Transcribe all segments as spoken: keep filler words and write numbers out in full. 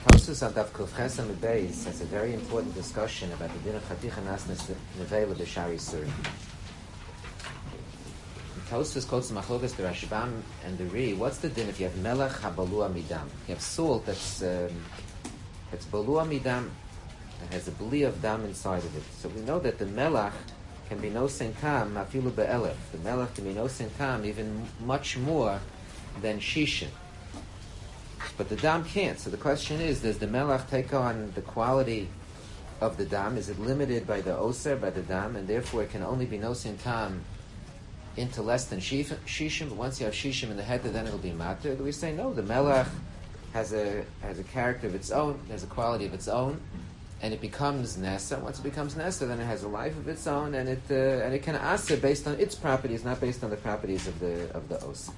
Tosus on Daf Kufches and Beis has a very important discussion about the din of Chaticha Nasnes Nevela B'Shari Sur. Tosus quotes the Machlokas, the Rashbam, and the Ri. What's the din if you have Melech HaBalua Midam? You have salt that's um, that's Balua Midam, that has a bli of dam inside of it. So we know that the Melech can be no tam afilu be'elef. The Melech can be no tam even much more than Shishin. But the dam can't. So the question is, does the melach take on the quality of the dam? Is it limited by the oser, by the dam, and therefore it can only be nosin tam into less than shishim? But once you have shishim in the head, then it'll be matter. We say no. The melach has a has a character of its own, has a quality of its own, and it becomes nesa. Once it becomes nesa, then it has a life of its own, and it uh, and it can asa based on its properties, not based on the properties of the of the oser.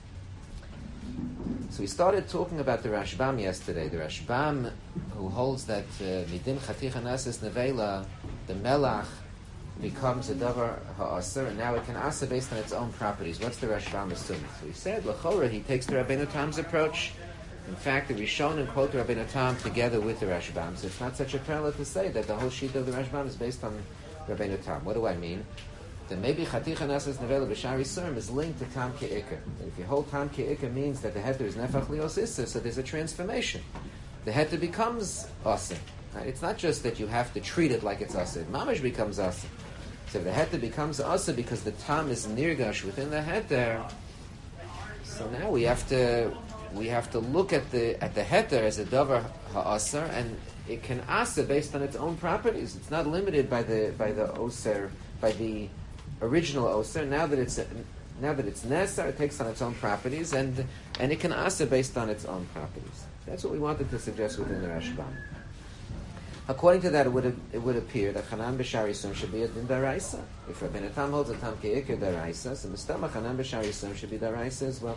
So we started talking about the Rashbam yesterday. The Rashbam, who holds that midin chaticha nasis nevela, the melach becomes a davar ha'aser, and now it can asa based on its own properties. What's the Rashbam assuming? So he said, l'chora, he takes the Rabbeinu Tam's approach. In fact, the Rishonim quote the Rabbeinu Tam together with the Rashbam. So it's not such a parallel to say that the whole sheet of the Rashbam is based on Rabbeinu Tam. What do I mean? That maybe Chaticha Nasas Nevela B'Shari Surim is linked to Tam Ke'ikar. If you hold Tam Ke'ikar means that the heter is Nefach Lios Issa, so there's a transformation. The heter becomes Asa. Right? It's not just that you have to treat it like it's Asa. Mamash becomes Asa. So if the heter becomes Asa because the Tam is Nirgash within the heter, so now we have to we have to look at the at the heter as a Davar Ha'asa, and it can Asa based on its own properties. It's not limited by the by the Oser, by the original oser. Now that it's now that it's nesar, it takes on its own properties, and and it can asa based on its own properties. That's what we wanted to suggest within the Rashbam. According to that, it would it would appear that Chanan B'Shari Sum should be a din daraisa. If Rabbeinu Tam holds a tam ke'ikar daraisa, so Mistama Chanan B'Shari Sum should be daraisa as well.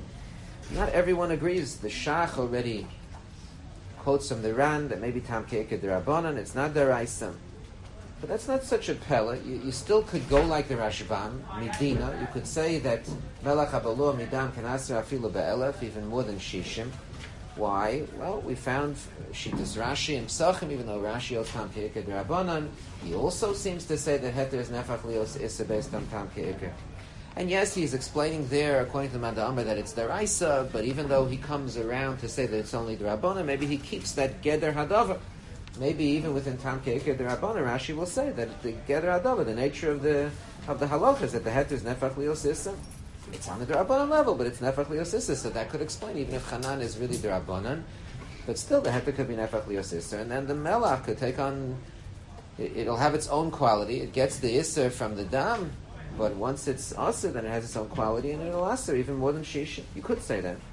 Not everyone agrees. The Shach already quotes from the Ran that maybe tam ke'ikar darabanan. It's not daraisa. But that's not such a pella. You, you still could go like the Rashbam, Medina. You could say that Melach HaBalua Midam can asra afilu be'elef, even more than Shishim. Why? Well, we found Shitas Rashi and Psachim, even though Rashi owes Tam Ke'ikar D'Rabbanan, he also seems to say that Heter is Nefach Lios Issa based on Tam Ke'ikar. And yes, he's explaining there, according to the Manda Amar, that it's Daraisa, but even though he comes around to say that it's only D'Rabbanan, maybe he keeps that Geder Hadavar. Maybe even within Tam Ke'ikar D'Rabbanan, Rashi will say that the Geder Hadavar, the nature of the of the halacha is that the heter is Nefach Lios Issa. It's on the D'Rabbanan level, but it's Nefach Lios Issa, so that could explain even if Chanan is really D'Rabbanan, but still the heter could be Nefach Lios Issa, and then the Melach could take on, it, it'll have its own quality. It gets the Issa from the Dam, but once it's Asa, then it has its own quality, and it'll Asa even more than Shishin. You could say that.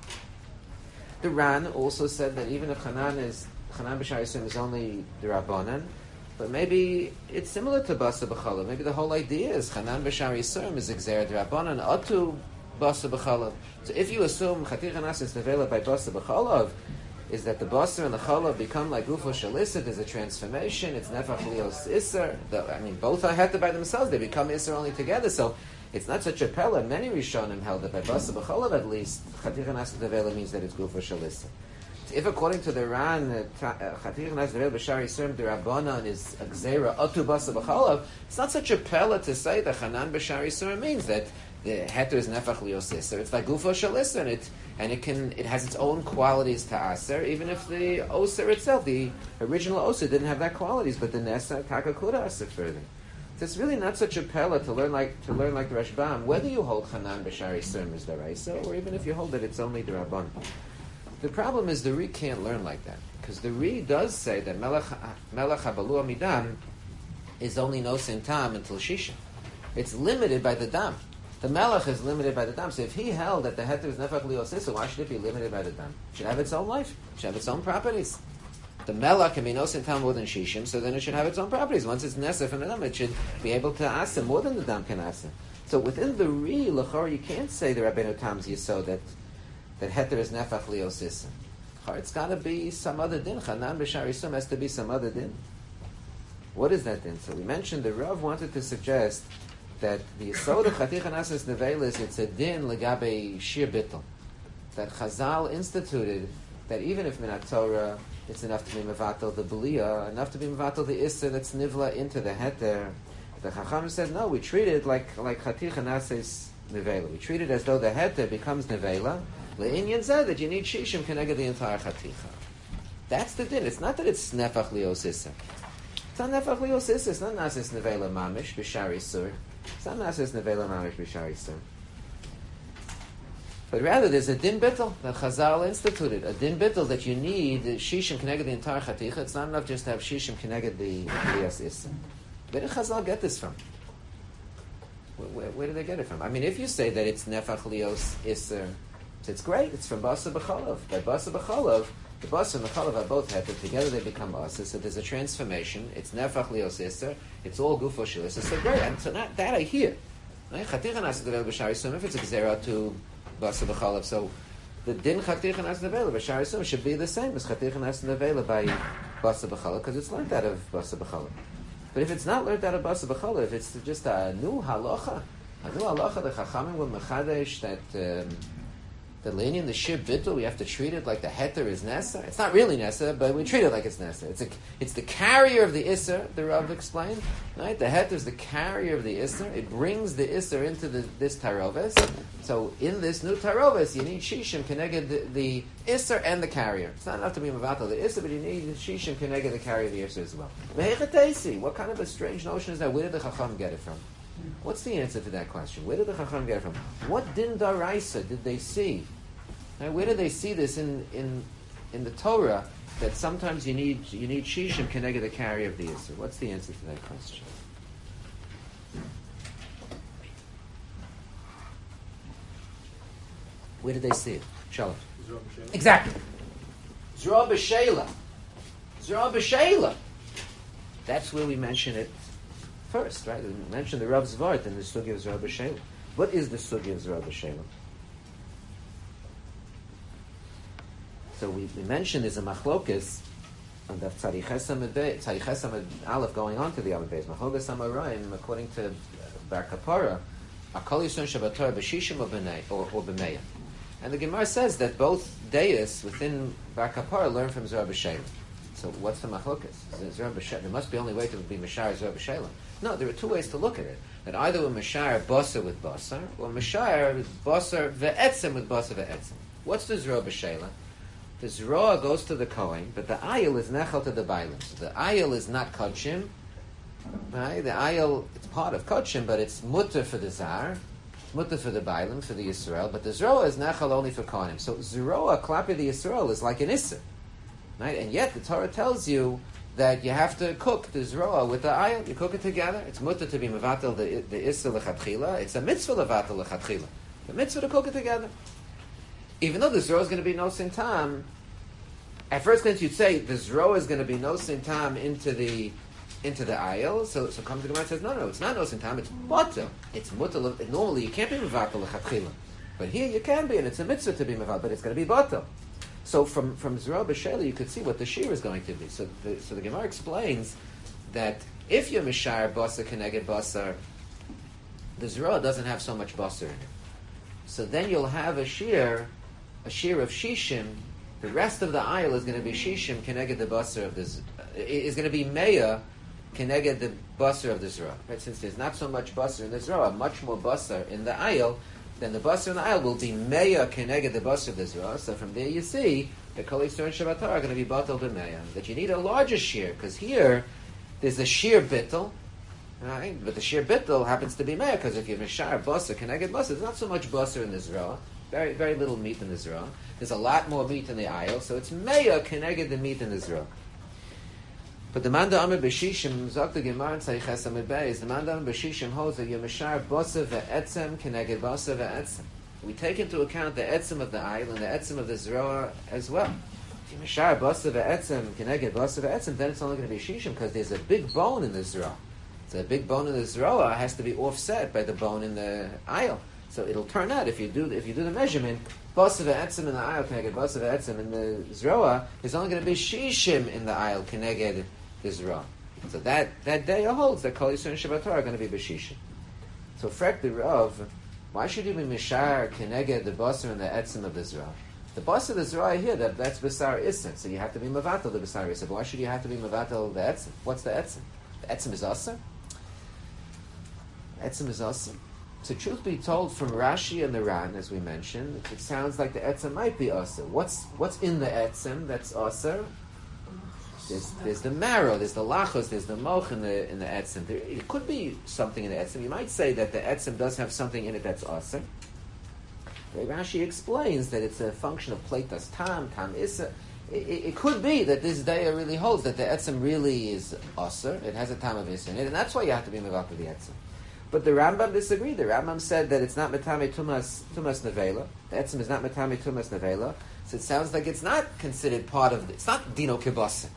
The Ran also said that even if Chanan is Chanan B'Shari Surim is only D'Rabbanan, but maybe it's similar to Basa B'Chalav. Maybe the whole idea is Chanan B'Shari Surim is Gzera D'Rabbanan Atu Basa B'Chalav. So if you assume Chaticha Nasas Nevela by Basa B'Chalav, is that the Basa and the Chalav become like Gufo Shalisah, there's a transformation, it's Nefach Lios Isser. I mean, both are Heta by themselves, they become Isser only together, so it's not such a pella. Many Rishonim held that by Basa B'Chalav at least, Chaticha Nasas Nevela means that it's Gufo Shalisah. If according to the Ran, Chaticha Nasas Nevela B'Shari Surim D'Rabbanan is a Gzera Atu Basa B'Chalav, it's not such a pella to say that Chanan B'Shari Surim means that the heter is Nefach Lios Isser. It's like Gufo Shalisah, and it and it can it has its own qualities to Aser, even if the Oser itself, the original Oser, didn't have that qualities, but the Nesa Taka could Aser further. So it's really not such a pella to learn like to learn like the Rashbam, whether you hold Chanan B'Shari Surim is Daraisa, or even if you hold that it's only the Rabban. The problem is the Ri can't learn like that, because the Ri does say that Melech HaBalua Midam is only Nosin Tam until Shisha. It's limited by the Dam. The Melech is limited by the Dam. So if he held that the heter is Nefach Lios Issa, why should it be limited by the Dam? It should have its own life. It should have its own properties. The Melech can be Nosin Tam more than Shishim, so then it should have its own properties. Once it's Nesa from the Dam, it should be asa to more than the Dam can asa. So within the Ri, L'chor, you can't say the Rabbeinu Tam's Yisod that that heter is Nefach Lios Issa. It's got to be some other din. Chanan B'Shari Surim has to be some other din. What is that din? So we mentioned the Rav wanted to suggest that the Yisod of Chaticha Nasas Nevela is it's a din legabe shir bittul, that Chazal instituted that even if Minat Torah, it's enough to be mevatel the B'liya, enough to be mevatel the Isser that's nivla into the heter. The Chacham said, no, we treat it like like Chaticha Nases Nevela. We treat it as though the heter becomes Nevela. Le'inyan said that you need Shishim connected the entire Chaticha. That's the din. It's not that it's Nefach Lios Isser. It's not Nefach Lios Isser. It's not Nases Nevela Mamish B'Shari Sur. It's not Nases Nevela Mamish B'Shari Sur. But rather, there's a din bittul that Chazal instituted. A din bittul that you need shishim connected the entire chaticha. It's not enough just to have shishim connected the Liyas Isser. Where did Chazal get this from? Where, where, where did they get it from? I mean, if you say that it's nefach Liyos Isser, it's great. It's from Basa B'Cholov. By Basa B'Cholov, the Basa and the Cholov are both heter. Together they become Basa. So there's a transformation. It's nefach Liyos Isser. It's all gufo shel Isser. So great. And so not, that I hear. Chaticha Nasa Devel B'Shari Sum. If it's a gzera to Basa B'Chalav. So the din Chaticha Nas Nevela B'Shari Sum should be the same as Chaticha Nas Nevela by Basa B'Chalav because it's learned out of Basa B'Chalav. But if it's not learned out of Basa B'Chalav, if it's just a new halacha, a new halacha, the Chachamim will mechadesh that um, the lenient, the shir bittul, we have to treat it like the heter is nesa. It's not really nesa, but we treat it like it's nesa. It's a, it's the carrier of the isser. The Rav explained, right? The heter is the carrier of the isser. It brings the isser into the, this taroves. So in this new taroves, you need shishim connected the, the isser and the carrier. It's not enough to be mavatal the isser, but you need shishim connected the carrier of the isser as well. What kind of a strange notion is that? Where did the Chacham get it from? What's the answer to that question? Where did the Chacham get it from? What din daraisa did they see? Now, where did they see this in, in in the Torah that sometimes you need you need shishim keneged the carrier of the Yisur? What's the answer to that question? Where did they see it? Shalom. Exactly. Zra b'sheila. Zra b'sheila. That's where we mention it first, right? We mention the Rav's Vart in the Sugi of Zra b'sheila. What is the Sugi of Zra b'sheila? So we, we mentioned there's a machlokas on the Tzadich Chesam Aleph going on to the Aleph Beis. Machlokas Amarayim, according to Bar Kapara, Akol Yisrael Shabbatar b'Shishim or b'Meya. And the Gemara says that both Deis within Bar Kapara learn from Zra b'sheila. So what's the machlokas? Zra b'sheila. There must be only way to be Mashar Zra b'sheila. No, there are two ways to look at it. That either we're Mashar Basar with Basar, or Mashar Basar ve'etzem with Basar ve'etzem. What's the Zra b'sheila? The Zroa goes to the Kohen, but the Ayil is Nechel to the Bailim. So the Ayil is not Kodshim. Right? The Ayil, it's part of Kodshim, but it's Mutter for the Zar. It's Mutter for the Bailim, for the Yisrael. But the Zroa is Nechel only for Kohanim. So Zroa, Klapi the Yisrael, is like an Isser. Right? And yet the Torah tells you that you have to cook the Zroa with the Ayil. You cook it together. It's Mutter to be Mevatel the, the Isser L'chatchila. It's a Mitzvah Levatel L'chatchila. The Mitzvah to cook it together. Even though the Zroa is going to be no sin tam, at first glance you'd say the Zroa is going to be no sin tam into the into the ayil. So so comes the Gemara and says no no it's not no sin tam, it's mutter. It's mutter. Normally you can't be mevatel l'chatchila, but here you can be, and it's a mitzvah to be mevatel, but it's going to be batel. So from from Zera b'Sheila you could see what the shir is going to be. So the, so the Gemara explains that if you're mishar basar keneged basar, the Zera doesn't have so much basar in it. So then you'll have a shir. A shear of shishim, the rest of the aisle is going to be shishim keneged the basar of the z- is going to be meya keneged the basar of the zra. Right? Since there's not so much basar in the zra, much more basar in the aisle, then the basar in the aisle will be meya keneged the basar of the zra. So from there you see the kol yisur and shabbatar are going to be batal b'meya. That you need a larger shear because here there's a shear bittel. Right? But the sheer bittul happens to be meya because if you're mishar basar keneged basar, there's not so much basar in the zra. Very, very little meat in the Zerah. There's a lot more meat in the aisle, so it's meya keneged the meat in the Zerah. But the Manda Amr B'Shishim, Zok the Gemara in Tzadich Chesam Beis, the Manda Amr B'Shishim holds that Yemeshar Bosa ve'etzem keneged Bosa ve'etzem. We take into account the etzem of the aisle and the etzem of the Zerah as well. Yemeshar Bosa ve'etzem keneged Bosa ve'etzem, then it's only going to be Shishim because there's a big bone in the Zerah. So a big bone in the Zerah has to be offset by the bone in the aisle. So it'll turn out if you do if you do the measurement, basa ve'etzem in the aisle keneged basa ve'etzem in the zroa is only going to be shishim in the aisle keneged the zroa. So that that day holds that kol yisur and shabbatar are going to be b'shishim. So frek the Rav, why should you be mishar keneged the basa and the etzem of the zroa? The boss of the Zerah here, that, that's Basar Isser. So you have to be Mavatal the Basar Isser. But why should you have to be Mavatal the Etzim? What's the Etzim? The Etzim is Asr? Etzim is Asr. So truth be told, from Rashi and the Ran, as we mentioned, it sounds like the Etzim might be Asr. What's what's in the Etzim that's Asr? There's, there's the marrow, there's the lachos, there's the moch in the in the Etzim. There, it could be something in the Etzim. You might say that the Etzim does have something in it that's Asr. Rashi explains that it's a function of Pleitas Tam, Tam Issa. It, it, it could be that this Daya really holds that the Etzim really is Asr. It has a Tam of Issa in it, and that's why you have to be Mevatel the Etzim. But the Rambam disagreed. The Rambam said that it's not Metame Tumas Tumas Nevela. The Etzim is not Metame Tumas Nevela. So it sounds like it's not considered part of. The, it's not Dino Kibasa.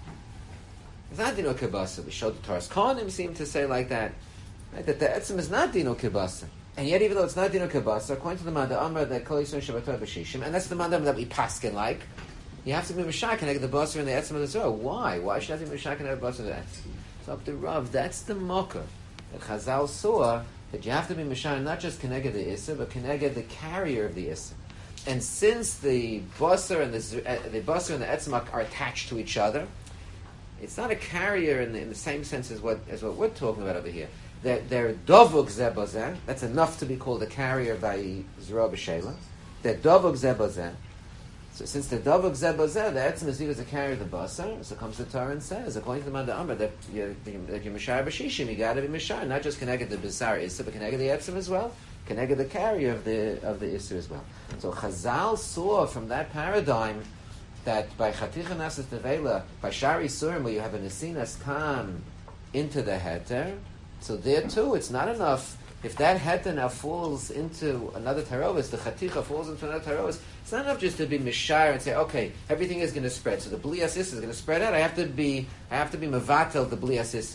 It's not Dino Kibasa. We showed the Taras Kohanim seem to say like that, right? That the Etzim is not Dino Kibasa. And yet, even though it's not Dino Kibasa, according to the Manda Amr that Kol Yisrael Shabbatah B'Shishim, and that's the Manda that we paskin like, you have to be Meshach and the Basar and the Etzim of the Zohar. Why? Why should I be Meshach and the Basar and the Etzim? So up to Rav, that's the mocker. The Chazal saw that you have to be Meshach not just Keneged the Issa, but Keneged the carrier of the Issa. And since the Basar and the uh, the Basar and the Etzim are attached to each other, it's not a carrier in the, in the same sense as what as what we're talking about over here. They're, they're dovuk zebozeh. That's enough to be called a carrier by Zerah B'Sheila. They're dovuk zebozeh. So since they're dovuk zebozeh, the etzim is viewed as a carrier of the basar. So comes the Torah and says, according to the Manda Amr, that you're, that you're Mishar B'Shishim, you got to be Mishar, not just connected the basar Issa, but connected the etzim as well, connected the carrier of the of the Issa as well. So Chazal saw from that paradigm that by Chaticha Nasas Nevela, by Shari Surim, where you have a Nesinas Tam into the heter. So there too, it's not enough. If that heter now falls into another tarovis, the chaticha falls into another tarovis, it's not enough just to be mishayr and say, okay, everything is going to spread. So the blias issa is going to spread out. I have to be, I have to be mevatel the blias issa.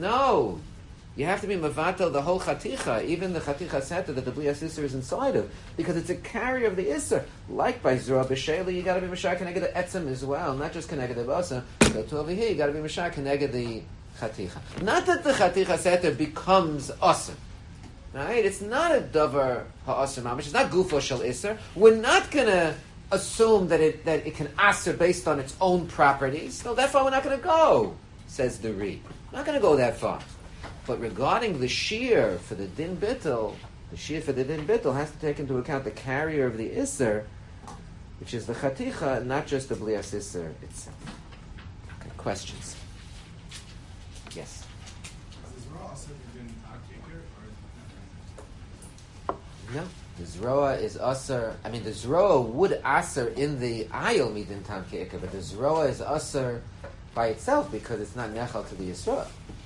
No, you have to be mevatel the whole chaticha, even the chaticha seta that the blias issa is inside of, because it's a carrier of the issa. Like by Zerah B'Sheila, you got to be mishayr connected the etzim as well, not just connected the basa. So to over here, you got to be mishayr connected the chaticha. Not that the chaticha seter becomes asr. Right? It's not a davar ha'asr mamish. It's not gufo shel isser. We're not going to assume that it that it can asr based on its own properties. No, that far we're not going to go, says the Ri. We're not going to go that far. But regarding the shear for the din bittul, the shear for the din bittul has to take into account the carrier of the isser, which is the chaticha, not just the blias isser itself. Okay, questions? Yes. Is Zerah also within Akikir, or no? The Zroa is Asr. I mean, the Zroa would Asr in the Ayil Midin Tam Ke'ikr, but the Zroa is Asr by itself because it's not Nechal to the Yisra.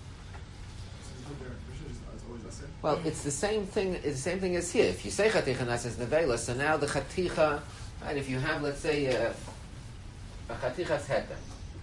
Well, it's the same thing. It's the same thing as here. If you say Chaticha Nas is Nevela, so now the Chaticha, right? If you have, let's say, uh, a Chatichas Heter.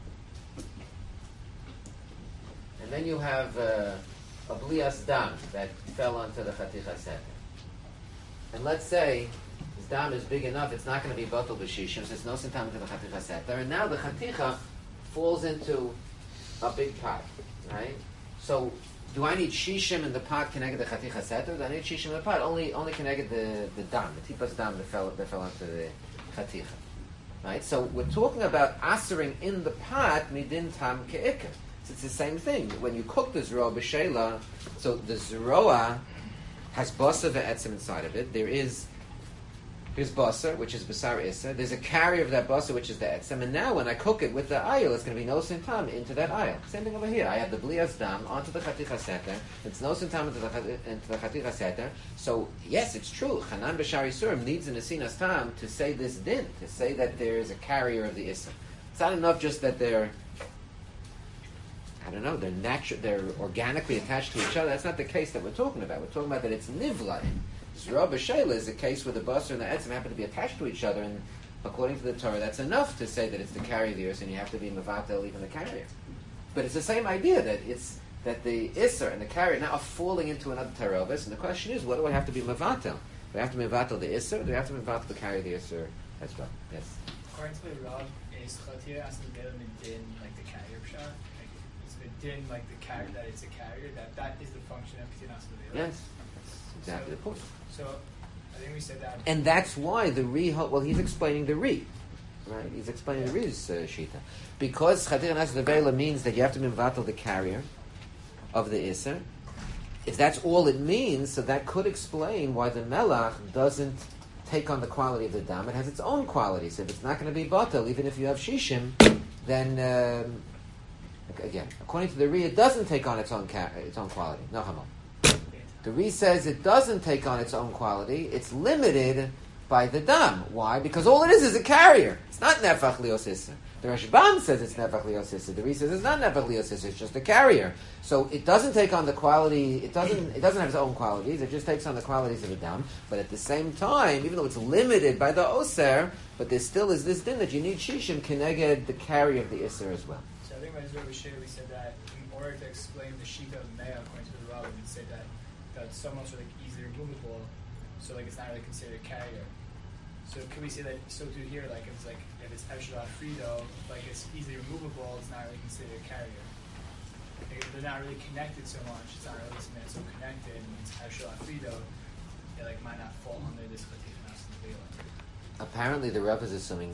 And then you have uh, a blias dam that fell onto the chaticha seter. And let's say this dam is big enough, it's not going to be batal b'shishim, so it's no sintam into the chaticha seter. And now the chaticha falls into a big pot, right? So do I need shishim in the pot connected to the chaticha seter? Do I need shishim in the pot? Only only connected the, the dam, the tipas dam that fell, that fell onto the chaticha. Right? So we're talking about asering in the pot midin tam ke'ikr. It's the same thing. When you cook the Zerah B'Sheila, so the Zerah has Basar ve'etzim inside of it. There is, here's Basar, which is Basar Issa. There's a carrier of that Basar, which is the etzim. And now when I cook it with the ayil, it's going to be no sintam into that ayil. Same thing over here. I have the blias dam onto the chaticha seter. It's no sintam into the, into the chaticha seter. So, yes, it's true. Chanan B'Shari Surim needs an asinas tam to say this din, to say that there is a carrier of the Issa. It's not enough just that they're I don't know, they're natural, they're organically attached to each other. That's not the case that we're talking about. We're talking about that it's nivla. Zerah B'Sheila is a case where the basar and the etzim happen to be attached to each other, and according to the Torah, that's enough to say that it's the carrier of the earth, and you have to be mevatel even the carrier. But it's the same idea that it's that the isser and the carrier now are falling into another terovis, and the question is, what do I have to be mevatel? Do I have to be mevatel the isser, or do I have to be mevatel the carrier of the isser as well? Yes. According to the Rav, is chatir as the middleman din like the carrier pshat? Din like the carrier, that it's a carrier, that that is the function of Ketin Asmodela. Yes, that's exactly so, the point. So I think we said that. And that's why the Ri, well, he's explaining the Ri, right? He's explaining the Ri's uh, Shita. Because Chatir Nas Nevela means that you have to be Mvatal the carrier of the Isser. If that's all it means, so that could explain why the Melach doesn't take on the quality of the Dam. It has its own qualities. If it's not going to be Batal, even if you have Shishim, then, um, again, according to the Ri, it doesn't take on its own ca- its own quality. No, Hamon. The Ri says it doesn't take on its own quality. It's limited by the Dam. Why? Because all it is is a carrier. It's not Nefach Lios Isser. The Rashbam says it's Nefach Lios Isser. The Ri says it's not Nefach Lios Isser. It's just a carrier. So it doesn't take on the quality. It doesn't. It doesn't have its own qualities. It just takes on the qualities of a Dam. But at the same time, even though it's limited by the Oser, but there still is this din that you need Shishim Keneged, the carrier of the Isser as well. So I think when we shared, we said that in order to explain the Shita of Mea according to the Rav, we said that that some are like easily removable, so like it's not really considered a carrier. So can we say that so too here, like if it's like if it's Epsilon Frido, like it's easily removable, it's not really considered a carrier. Like, they're not really connected so much. It's not really something that's so connected, and it's Epsilon Frido. It like might not fall under this Chatif Nas Nevela. Apparently, the Rav is assuming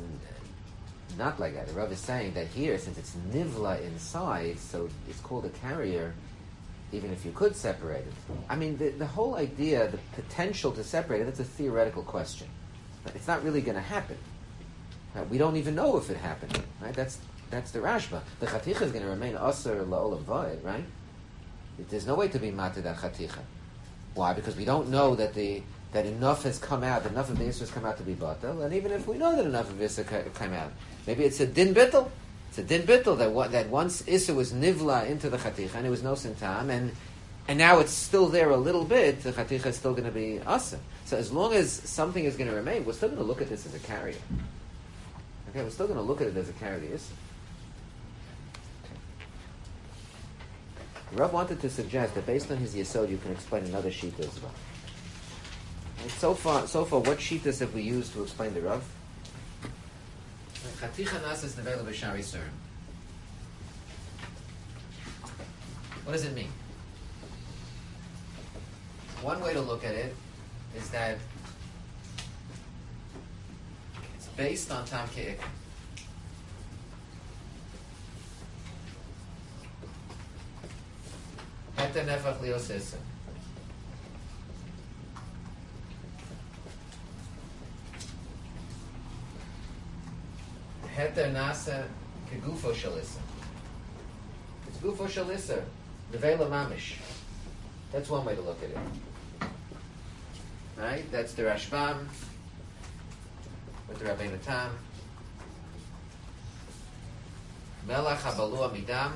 uh, not like that. The Rav is saying that here, since it's nivla inside, so it's called a carrier. Even if you could separate it, I mean, the, the whole idea, the potential to separate it—that's a theoretical question. It's not really going to happen. Right? We don't even know if it happened. Right? That's that's the Rashba. The chaticha is going to remain aser la'olam vayed, right? There's no way to be matir that chaticha. Why? Because we don't know that the that enough has come out, that enough of the Isra has come out to be batel, and even if we know that enough of Isra came out, maybe it's a din bittel. It's a din bittel that one, that once Isra was nivla into the chaticha and it was no sintam, and and now it's still there a little bit, the chaticha is still going to be asa. So as long as something is going to remain, we're still going to look at this as a carrier. Okay, we're still going to look at it as a carrier of the Isra. The Rav wanted to suggest that based on his Yesod, you can explain another Shita as well. And so far, so far, what Shitas have we used to explain the Rav? Chaticha Nasas Nevela B'Shari Surim. What does it mean? One way to look at it is that it's based on Tam Ke'ik. Heter Nefach Lios Isser. Heter Nasa Kegufo Shel Isser. It's Gufo Shel Isser. Nevela Mamish. That's one way to look at it. Right? That's the Rashbam with the Rabbeinu Tam. Melach Habalua Midam.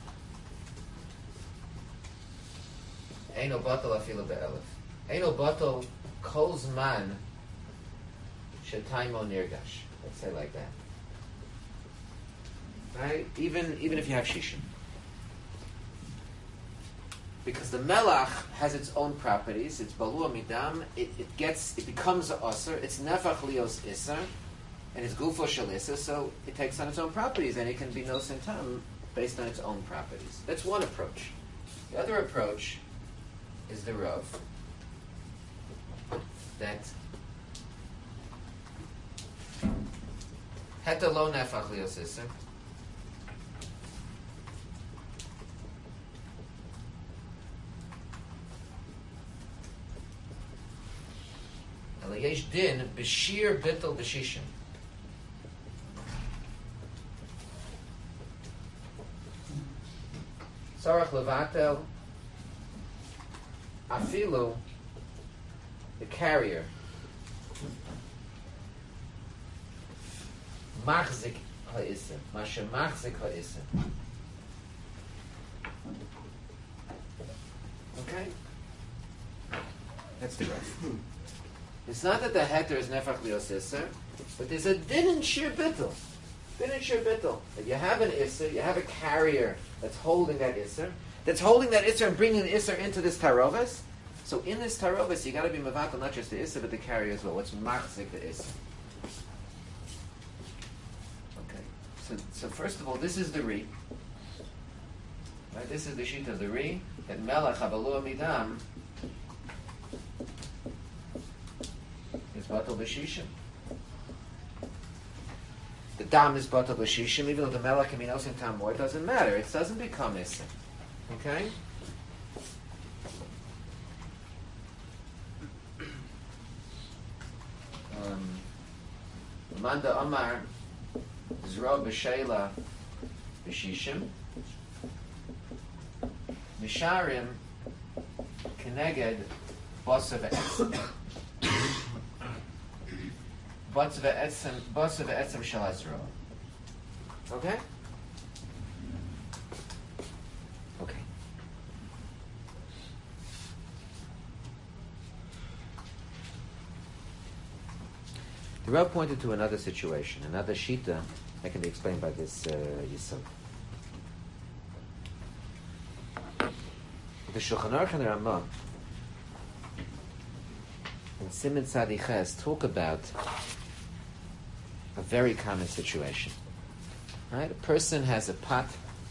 Eino batal afilu be'elef. Eino batal kol zman shetaimo nirgash. Let's say like that. Right? Even even if you have shishim. Because the melach has its own properties. It's balua midam. It, it gets, it becomes a aser. It's nefach lios iser, and it's gufo shel iser. So it takes on its own properties, and it can be no sintam based on its own properties. That's one approach. The other approach is the Rav that heta lo nefach lios iser. Yesh din b'shir bittul b'shishim. Sarach levatel afilu the carrier machzik ha'isem masher machzik ha'isem. Okay, that's the rest. It's not that the heter is nefach lios iser, but there's a din in shir bittul. Din in shir bittul. That you have an iser, you have a carrier that's holding that iser, that's holding that iser and bringing the iser into this tarovis. So in this tarovis, you got to be mevatel not just the iser, but the carrier as well. What's machzik the iser? Okay. So, so first of all, this is the ri. Right? This is the sheet of the ri. That melach habalua midam. batal b'shishim. The dam is batal b'shishim, even though the melech can be nosin tam more, it doesn't matter. It doesn't become iser. Okay? Um, Manda Amar Zra b'sheila b'shishim Misharim Keneged Basa v'etzem Basa v'etzem Basa v'etzem shel Azra. Okay? Okay. The Rav pointed to another situation, another shita that can be explained by this uh, Yisod. The Shulchan Aruch and the Ramah and Siman Tzadi Ches talk about a very common situation. Right? A person has a pot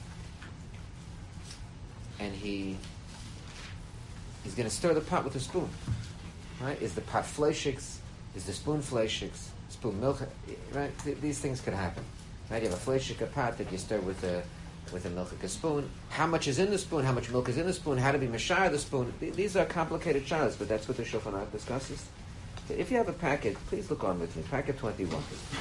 and he he's going to stir the pot with a spoon. Right? Is the pot fleishiks? Is the spoon fleishiks? Spoon milk? Right? Th- these things could happen. Right? You have a fleishik, a pot that you stir with a with a milk, a spoon. How much is in the spoon? How much milk is in the spoon? How to be mashar the spoon? Th- these are complicated shaylas, but that's what the Shulchan Aruch discusses. So if you have a packet, please look on with me. Packet twenty-one.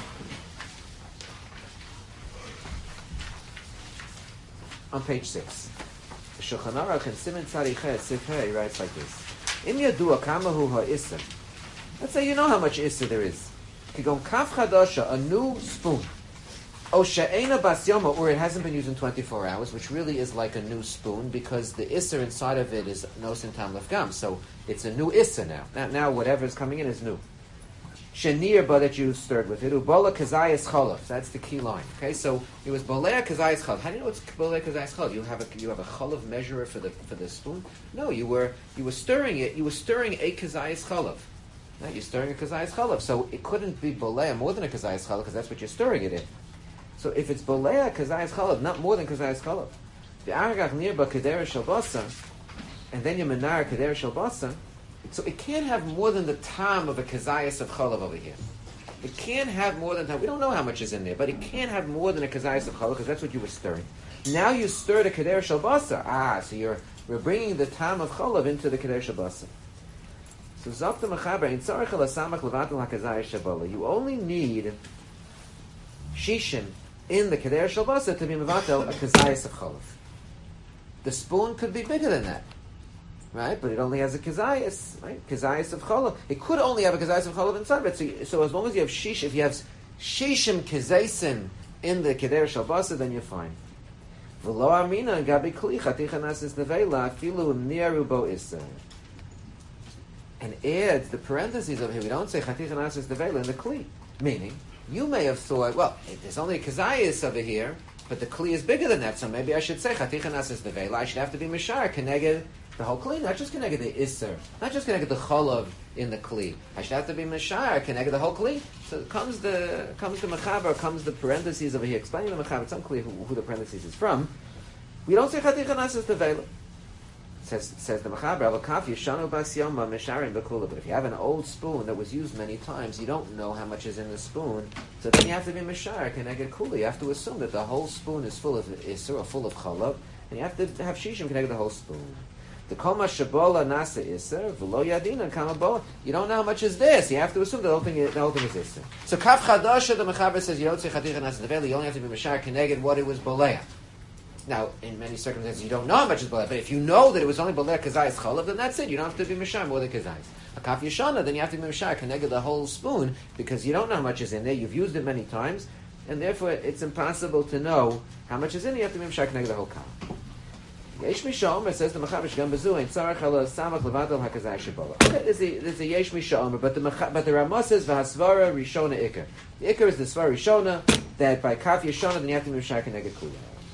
On page six. The Shulchan Aruch in Siman Tzadi Ches Sifhei writes like this. Im yadua kamahu ha'isser. Let's say you know how much isser there is. Kigon kaf chadasha, a new spoon. O she'ena bas yoma, or it hasn't been used in twenty-four hours, which really is like a new spoon because the isser inside of it is nosin tam lefgam, so it's a new isser now. now. Now whatever is coming in is new. Shenir, but that you stirred with it. Ubola kazayas cholov. That's the key line. Okay, so it was bolea kazayas cholov. How do you know it's bolea kazayas cholov? You have a you have a cholov measurer for the for the spoon? No, you were you were stirring it. You were stirring a kazayas cholov. Right? You're stirring a kazayas cholov, so it couldn't be bolea more than a kazayas cholov because that's what you're stirring it in. So if it's bolea kazayas cholov, not more than kazayas cholov, the aragach nirba kedera shel basa, and then you menar kedera shel basa, so it can't have more than the tam of a kazayas of cholov over here. It can't have more than that. We don't know how much is in there, but it can't have more than a kazayas of cholov because that's what you were stirring. Now you stirred a kedera shel basa. Ah, so you're we're bringing the tam of cholov into the kedera shel basa. So zok the mechaber in tzarich el asamach levatel hakazayas shabola. You only need shishim in the Kedera Shel Basa to be mevatel a kazayas of cholov. The spoon could be bigger than that, right? But it only has a kazayas, right? Kazayas of cholov. It could only have a kazayas of cholov inside, but so, so as long as you have shish, if you have shishim kazaysim in the Kedera Shel Basa, then you're fine. V'lo amina gabi kli chaticha nasis nevela filu niaru bo iser. And adds the parentheses over here. We don't say chaticha nasis nevela in the kli, meaning. You may have thought, well, there's only a kazayas over here, but the kli is bigger than that, so maybe I should say chaticha nasis nevela. I should have to be mishar keneged the whole kli, not just keneged the iser, not just keneged the cholov in the kli. I should have to be mishar keneged the whole kli. So comes the comes the mechaber, comes the parentheses over here, explaining the mechaber. It's unclear who, who the parentheses is from. We don't say chaticha nasis nevela. Says says the mechaber, avakaf yeshanu bas yoma misharim bekula. But if you have an old spoon that was used many times, you don't know how much is in the spoon, so then you have to be mishar keneged kula. You have to assume that the whole spoon is full of isur or full of cholov, and you have to have shishim keneged the whole spoon. The koma shabola nasa isur v'lo yadina kama bola. You don't know how much is this. You have to assume the whole thing. The whole thing is isur. So kaf chadasha, the mechaber says you don't say chaticha nasa nevela. You only have to be mishar keneged what it was bolea. Now, in many circumstances, you don't know how much is boleh, but if you know that it was only boleh kazayis cholav, then that's it. You don't have to be mishar more than kazayis. A kaf yeshana, then you have to be mishar keneged the whole spoon because you don't know how much is in there. You've used it many times, and therefore it's impossible to know how much is in there. You have to be mishar keneged the whole kaf. Yesh mishaomer says the mechaber gam bezu ein tzarich ala samach levadol hakazayis shabola. Okay, there's a there's a yesh mishaomer, but the but the Ramah says v'hasvara rishona ikar. The ikar is the svara rishona that by kaf yeshana then you have to be mishar keneged kula.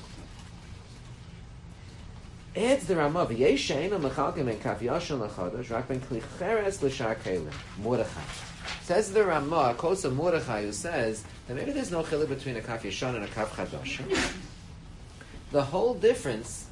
Adds the Ramah, v'yeshein al-mechalkim en kaf yashon l'chodosh, rak ben kli cheres l'shar kelim. Mordechai. Says the Ramah, quotes of Mordechai, who says that maybe there's no chiluk between a kaf yashon and a kaf chadash. The whole difference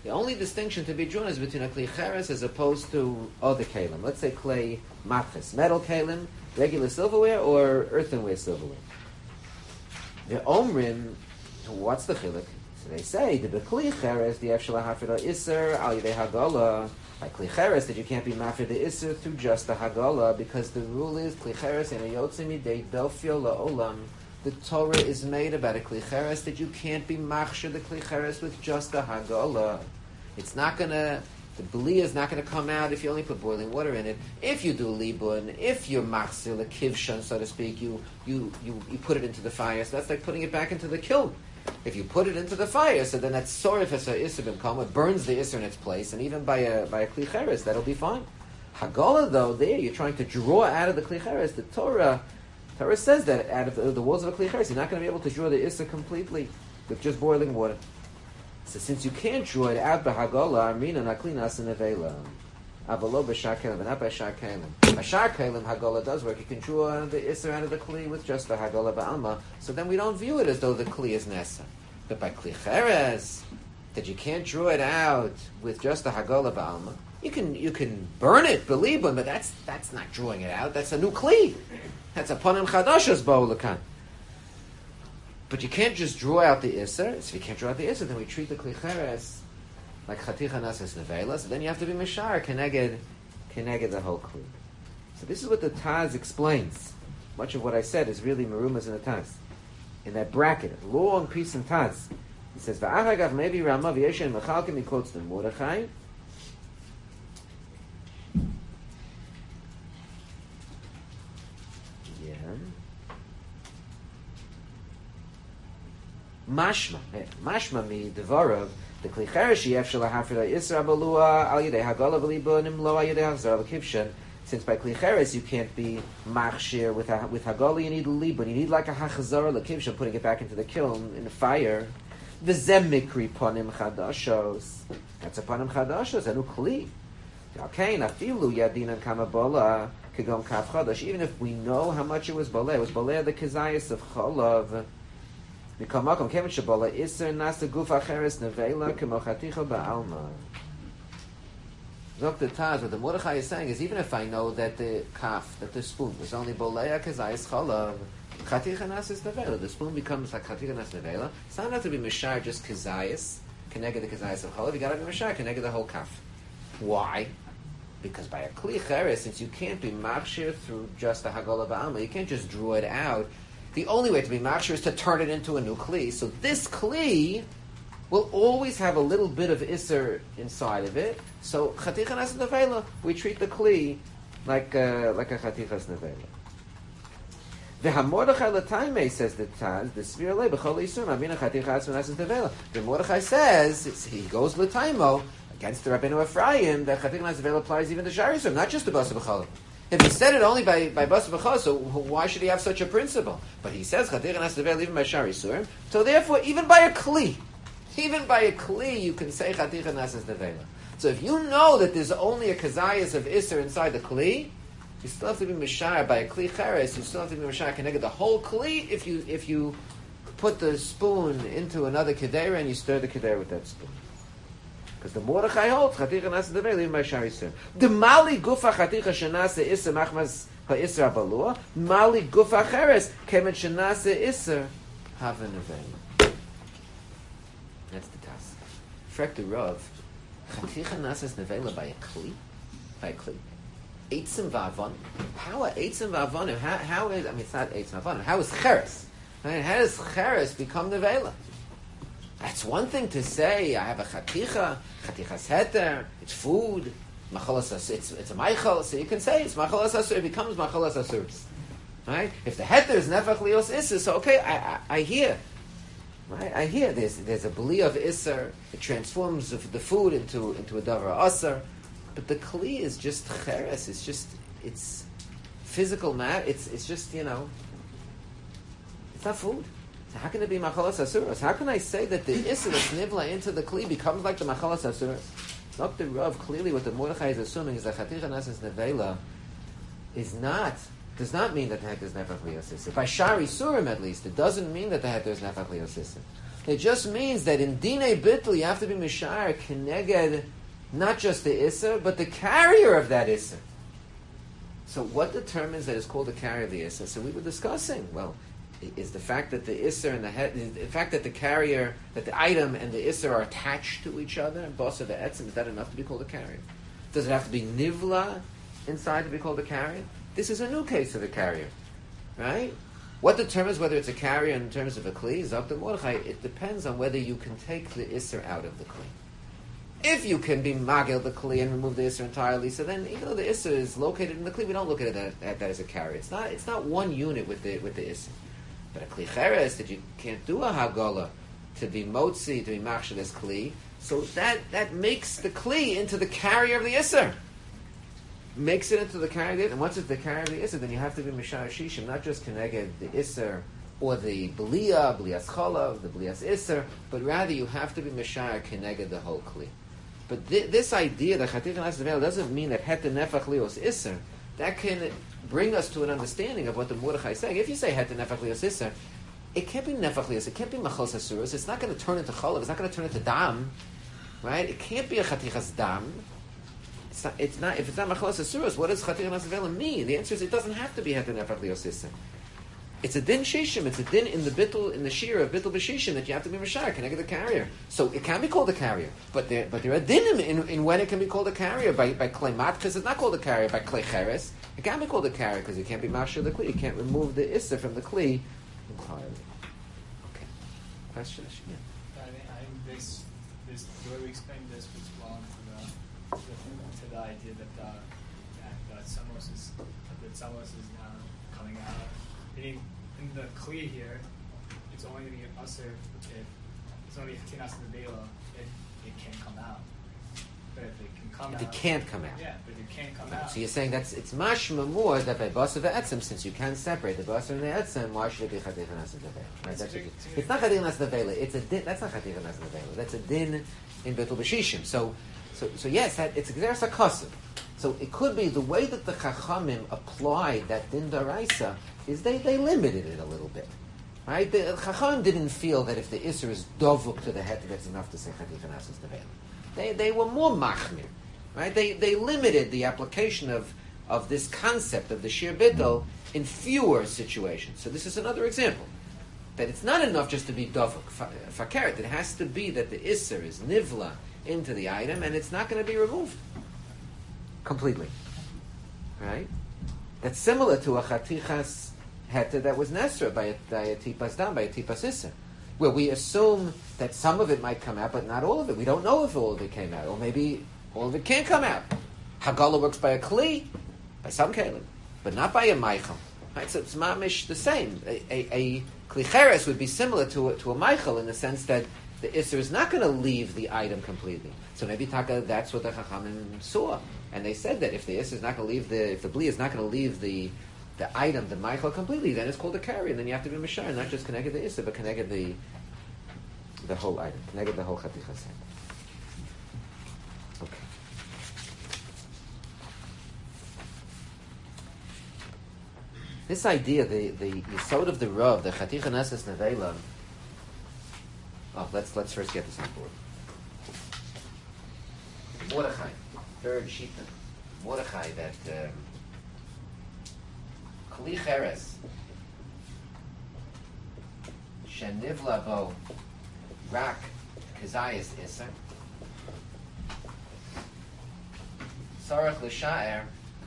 The only distinction to be drawn is between a kli cheres as opposed to other kalim. Let's say clay matches, metal kalim, regular silverware, or earthenware silverware. The omrim, what's the chiluk? So they say the kli cheres the efshel hafida iser al yidei hagala. By kli cheres that you can't be mafid the iser through just the hagala, because the rule is kli cheres and a yotzim midei belfio laolam. The Torah is made about a kli cheres that you can't be machshir the kli cheres with just a hagala. It's not gonna, the bli is not gonna come out if you only put boiling water in it. If you do libun, if you're machzir the kivshan, so to speak, you, you you you put it into the fire. So that's like putting it back into the kiln. If you put it into the fire, so then that's sorif as a isser b'mkom, it burns the isser in its place, and even by a by a kli cheres that'll be fine. Hagala though, there you're trying to draw out of the kli cheres. The Torah. Torah says that out of the, the walls of a kli cheres, you're not going to be able to draw the issa completely with just boiling water. So since you can't draw it out by hagala, armina naklinas and nevela, avalo b'shar kelim, and not by shar kelim. By shar kelim, hagala does work. You can draw the issa out of the kli with just the hagala ba'alma. So then we don't view it as though the kli is nesa. But by kli cheres, that you can't draw it out with just the hagala ba'alma. You can you can burn it, believe it, but that's that's not drawing it out. That's a new kli. That's a panim chadashas ba'ulakan. But you can't just draw out the isser. So if you can't draw out the isser, then we treat the kli cheres like chaticha nasas nevela. So then you have to be mishar keneged keneged the whole kli. So this is what the Taz explains. Much of what I said is really merumas in the Taz. In that bracket, a long piece in Taz. He says, "Va'achagav maybe Rama v'yeshen mechalkim." He quotes the Mordechai. Mashma, mashma mi devarav the kli cheres yef shel hafida isra balua al yedei hagala v'libun imlo al yedei hachzar v'kivshan. Since by kli cheres you can't be machshir with a, with hagala, you need libun, you need like a hachzar l'kivshan, putting it back into the kiln in the fire. V'zem mikri panim chadashos. That's a panim chadashos, a new kli. Okay, nafilu yadinan kama bola kagom kaf chadash. Even if we know how much it was boleh, it was boleh the kizayis of cholav. Dr. Taz, what the Mordechai is saying is, even if I know that the kaf, that the spoon was only boleya kazayis chalav, chaticha nas nevela, the spoon becomes like chaticha nas nevela. It's not enough to be mishar just kazayis, keneged the kazayis of chalav. You got to be mishar keneged the whole kaf. Why? Because by a kli cheres, since you can't be machshir through just the hagala ba'alma, you can't just draw it out. The only way to be machshir is to turn it into a new kli. So this kli will always have a little bit of isser inside of it. So chaticha nas nevela, we treat the kli like uh, like a chatichas nevela. The Mordechai l'taimei, says the Taz, the Svir le b'chol isur mavina chatichas nas nevela. The Mordechai says he goes l'taimo against the Rabbeinu Ephraim that chatichas nas nevela applies even to shari isur, not just to basa b'chol. If he said it only by by basa b'chol, so why should he have such a principle? But he says chatichas nas nevela even by shari isur. So therefore, even by a kli. Even by a kli, you can say chaticha nasas nevela. So if you know that there's only a kazayas of isser inside the kli, you still have to be mishar by a kli cheres. You still have to be mishar connected the whole kli. If you if you put the spoon into another kedera and you stir the kedera with that spoon, because the Mordechai holds chaticha nasas nevela even by shari isser. The mali gufa chaticha shenase isser machmas ha'isser abalua. Mali gufa cheres kemet shenase isser hava nevela. That's the task. Frek the Rav, chaticha nasas nevela by a kli, by a kli. Eitzim va'avon. How are eitzim va'avonim? How, how is? I mean, it's not eitzim va'avonim. How is cheres? I mean, how does cheres become nevela? That's one thing to say. I have a chaticha, chatichas heter. It's food. Machalas asur. It's it's a meichel. So you can say it's machalas asur. It becomes machalas asur. Right? If the heter is nefach lios isis, so okay, I, I I hear. Right? I hear there's there's a beli of isser. It transforms the food into into a davar asar, but the kli is just cheres. It's just it's physical matter. It's it's just you know. It's not food. So how can it be machalas asuras? How can I say that the isser that's nivla into the kli becomes like the machalas asuras? Doctor Rav, clearly what the Mordechai is assuming is that chaticha nasas nevela is not. Does not mean that the heter is nefach liosisir. By shari surim, at least, it doesn't mean that the heter is nefach liosisir. It just means that in Dinei Bittul you have to be Mishar Keneged, not just the Isser, but the carrier of that Isser. So what determines that it's called the carrier of the Isser? So we were discussing, well, is the fact that the Isser and the head, the fact that the carrier, that the item and the Isser are attached to each other, and Bosa Ve'etzim, is that enough to be called a carrier? Does it have to be Nivla inside to be called a carrier? This is a new case of a carrier, right? What determines whether it's a carrier in terms of a Kli is up to Mordechai. It depends on whether you can take the Isser out of the Kli. If you can be Magil the Kli and remove the Isser entirely, so then even though the Isser is located in the Kli, we don't look at it at, at that as a carrier. It's not it's not one unit with the with the Isser. But a Kli Cheres, that you can't do a Hagola to be Motzi, to be Machshel as Kli, so that, that makes the Kli into the carrier of the Isser. Makes it into the carrier of the Isser. And once it's the carrier of the Isser, then you have to be Mishar Shishim, not just Keneged the Isser, or the Belia, Belias Cholav, the Belias Isser, but rather you have to be Mishar Keneged the whole Kli. But th- this idea that Chatif and Asavela doesn't mean that Het Nefach Lios Isser, that can bring us to an understanding of what the Mordechai is saying. If you say Het Nefach Lios Isser, it can't be Nefach Lios, it can't be Machos Hasuros, it's not going to turn into Cholav, it's not going to turn into Dam, right? It can't be a Chatichas Dam. It's not, it's not, if it's not Machos Hasuros, what does Chatif and Asavela mean? The answer is it doesn't have to be Het Nefach Lios Isser. It's a din shishim. It's a din in the bittul in the shir of bittul b'shishim that you have to be mishar connected the carrier. So it can be called a carrier, but there but there are dinim in, in when it can be called a carrier by by klei matchis. It's not called a carrier by klei cheres. It can be called a carrier because you can't be mashir the kli. You can't remove the issa from the kli entirely. Okay. Question? Yeah. I think, I think this this the way we explained this was wrong to the to, to the idea that the that, that Samos is that Samos is now coming out. Meaning, in the Kli here, it's only going to be Usr if it's only Chatinas Nevela if it can come out. But if it can come If out, it can't come out. yeah, but it can't come out. So you're saying that's it's mashma more that by basa ve'etzim, since you can separate the basa and the etzim, why should it be chatif and as nevela? Right? That's what you- It's not chatif and as nevela. It's a din. That's not chatif and as nevela. That's a din in betul b'shishim. So, so, so yes, that, it's exeres hakasim. So it could be the way that the Chachamim applied that din daraisa is they, they limited it a little bit. Right? The Chachamim didn't feel that if the Isser is dovuk to the heter, that's enough to say chatif and asas nevela. They they were more machmir. Right? They they limited the application of, of this concept of the shir bittul in fewer situations. So this is another example. That it's not enough just to be dovuk, fakeret. It has to be that the Isser is nivla into the item and it's not going to be removed completely. Right? That's similar to a chatichas heta that was nesra by a, by a tipas dam, by a tipas isser, where we assume that some of it might come out, but not all of it. We don't know if all of it came out, or maybe all of it can't come out. Hagala works by a kli, by some kalim, but not by a meichel. Right? So it's mamish the same. A, a, a kli cheres would be similar to a, to a meichel in the sense that the isser is not going to leave the item completely. So maybe taka, that's what the chachamim saw. And they said that if the Isser is not going to leave the, if the Bli is not going to leave the the item, the Michael completely, then it's called a carrier, and then you have to be Mishar, not just connected the Isser, but connected the the whole item, connected the whole Chatichas. Okay. This idea, the the Yisod of the Rav, the Chaticha Nesses Nevela. Oh, let's let's first get this on board. Mordechai. Third shita, Mordechai, that Kli Cheres Shenivla Bo Rak Kazayas Isser Sarach L'Sha'er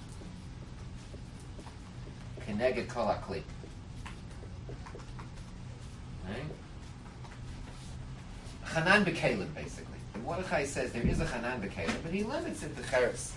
Keneged Kol HaKli. Right? Chanan B'Kalim, basically. And Mordechai says there is a Chanan B'Kalim, but he limits it to Cheres.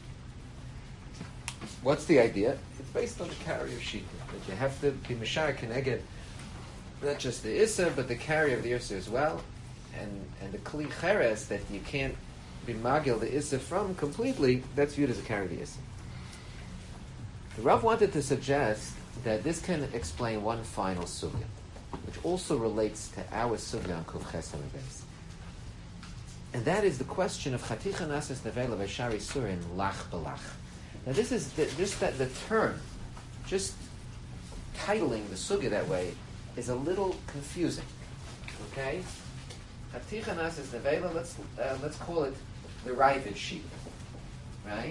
What's the idea? It's based on the carrier of Shita. That you have to be Mishar Keneged, not just the Issa, but the carrier of the Issa as well. And and the Kli Cheres, that you can't be Magil the Issa from completely, that's viewed as a carrier of the Issa. The Rav wanted to suggest that this can explain one final sugya, which also relates to our sugya on Kuf Ches HaMebeis. And that is the question of Chaticha Nasas Nevela Veshari Surin Lach Balach. Now this is the, just that the term, just titling the sugya that way, is a little confusing. Okay? Chaticha Nasas Nevela, let's, uh, let's call it the Ravid sheet. Right?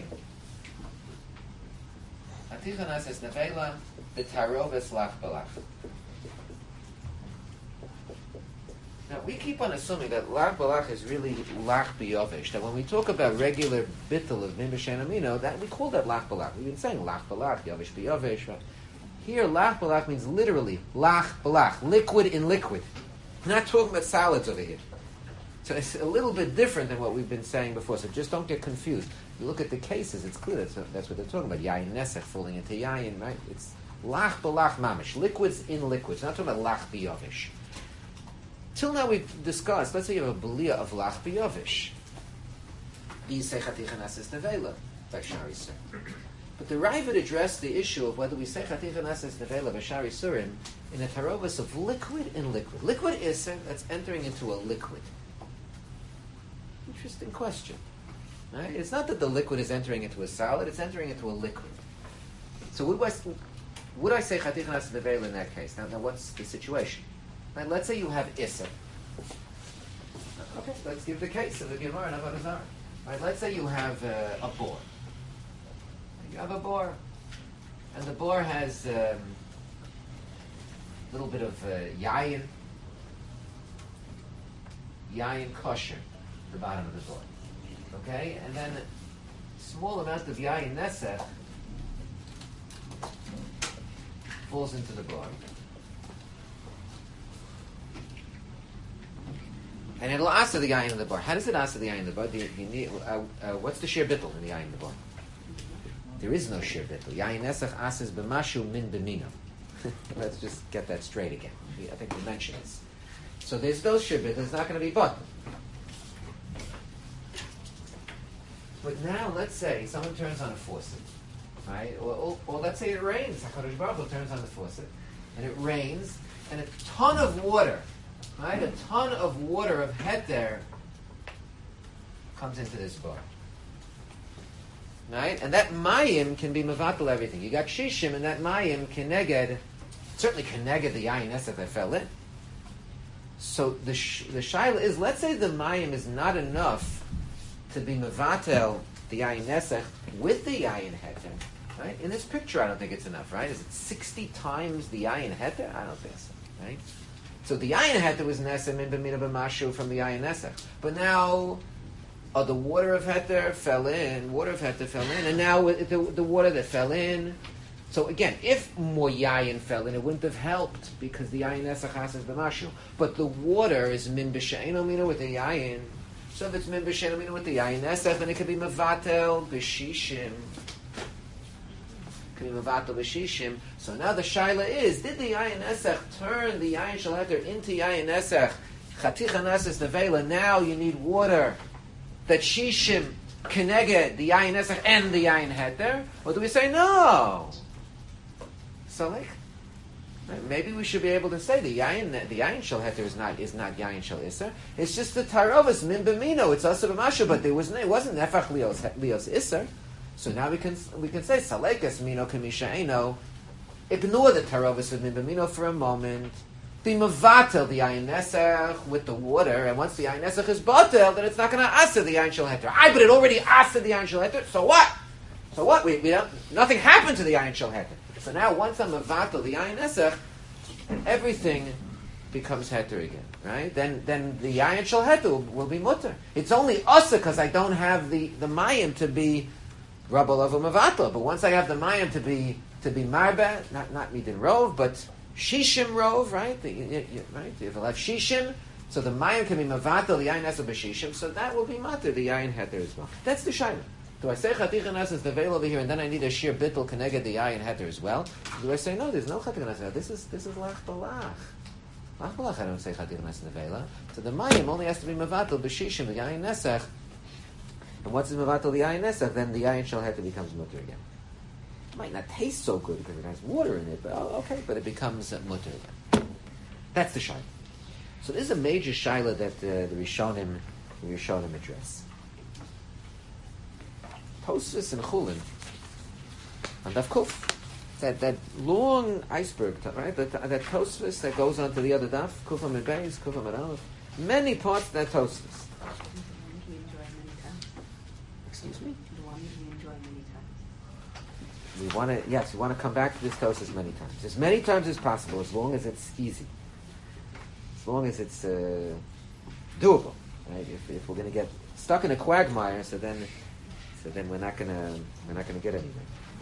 Chaticha Nasas Nevela, the Taroves Lach Balach. Now, we keep on assuming that Lach Balach is really Lach Biyovish, that when we talk about regular bittul of Mim B'Shen Amino, that we call that Lach Balach. We've been saying Lach Balach, Yovish Biyovish, right? Here, Lach Balach means literally Lach Balach, liquid in liquid. We're not talking about solids over here. So it's a little bit different than what we've been saying before, so just don't get confused. You look at the cases, it's clear that's, that's what they're talking about. Yayin Nesech falling into Yayin, right? It's Lach Balach Mamish, liquids in liquids. Not talking about Lach Biyovish. Till now we've discussed, let's say you have a belia of Lach Biyovish. You say Chaticha Nasas Nevela, like Shari said. But the Ravid addressed the issue of whether we say Chaticha Nasas Nevela B'Shari Surim in a tarovas of liquid in liquid. Liquid is that's entering into a liquid. Interesting question. Right? It's not that the liquid is entering into a solid, it's entering into a liquid. So would I, would I say Chaticha Nasas Nevela in that case? Now, now what's the situation? Right, let's say you have Issa. Okay, let's give the case of the Gemara and Avodah Zarah. Right, let's say you have uh, a boar. You have a boar, and the boar has a um, little bit of uh, yayin, yayin kosher at the bottom of the boar. Okay, and then a small amount of yayin nesech falls into the boar. And it'll answer the yayin in the bar. How does it answer the yayin in the bar? Do you, you need, uh, uh, what's the shir bittul in the yayin in the bar? There is no shir bittul. Yayin nesach asas b'mashu min b'mino. Let's just get that straight again. I think we mentioned this. So there's no shir bittul. There's not going to be button. But now, let's say someone turns on a faucet, right? Or, or, or let's say it rains. HaKadosh Baruch Hu turns on the faucet, and it rains, and a ton of water. Right, a ton of water of heter comes into this bar. Right, and that mayim can be mevatel everything. You got shishim, and that mayim keneged, certainly keneged the yayin nesech that fell in. So the sh- the shaila is, let's say the mayim is not enough to be mevatel the yayin nesech with the yayin heter. Right, in this picture, I don't think it's enough. Right, is it sixty times the yayin heter? I don't think so. Right. So the yayin heter was nesem in b'mina b'mashu from the yayin nesech. But now, oh, the water of heter fell in, water of heter fell in, and now the, the water that fell in. So again, if more yayin fell in, it wouldn't have helped because the yayin nesech has b'mashu. But the water is min b'she'eno mina with the yayin. So if it's min b'she'eno mina with the yayin nesech, then it could be mevatel b'shishim. So now the shaila is: did the yayin nesech turn the yayin shel heter into yayin nesech? Chaticha nasas nevela. Now you need water that shishim keneged the yayin nesech and the yayin heter. Or do we say no? So like, maybe we should be able to say the yayin the yayin shel heter is not is not yayin shel iser. It's just the tarovas min b'mino. It's also b'masha, but there was it wasn't nefach lios lios iser. So now we can we can say Salekas Mino Kamishaino. Ignore the Tarovas of Mino for a moment. Be Mavatel the Ayin Nesach with the water, and once the Ayin Nesach is Batel, then it's not going to asa the Ayin Shel Heter. I but it already asa the Ayin Shel Heter. So what? So what? We, we don't nothing happened to the Ayin Shel Heter. So now once I'm Mavatel the Ayin Nesach, everything becomes Heter again, right? Then then the Ayin Shel Heter will be Mutter. It's only asa because I don't have the the Mayim to be Rabal of a Mavatal, but once I have the Mayim to be to be Marba, not not Midin Rov, but Shishim Rov, right? The, you, you, right? If I have Shishim, so the Mayim can be Mavatal, the Yain Nesa b'Shishim, so that will be Mater, the Yain Heter as well. That's the Shaila. Do I say Chaticha Nesa is the veil over here, and then I need a sheer bittul connected the Yain Heter as well? Do I say no? There's no Chaticha Nesa. This is this is Lach Balach. Lach Balach. I don't say Chaticha Nesa Nevela. So the Mayim only has to be Mavatal b'Shishim, the Yain Nesach. And once it's mevatel the yayin nesach, then the yayin shel heter becomes mutter again. It might not taste so good because it has water in it, but oh, okay, but it becomes uh, mutter again. That's the shaila. So this is a major shaila that uh, the Rishonim, the Rishonim address. Tosfos and Chulin on Daf Kuf. that that long iceberg, right? That that Tosfos that goes on to the other daf, Kufam and Beis, Kufam and Aleph. Many parts of that Tosfos. Excuse me. We want to, yes, we want to come back to this Tosfos many times, as many times as possible, as long as it's easy, as long as it's uh, doable. Right? If, if we're going to get stuck in a quagmire, so then, so then we're not going to we're not going to get anywhere.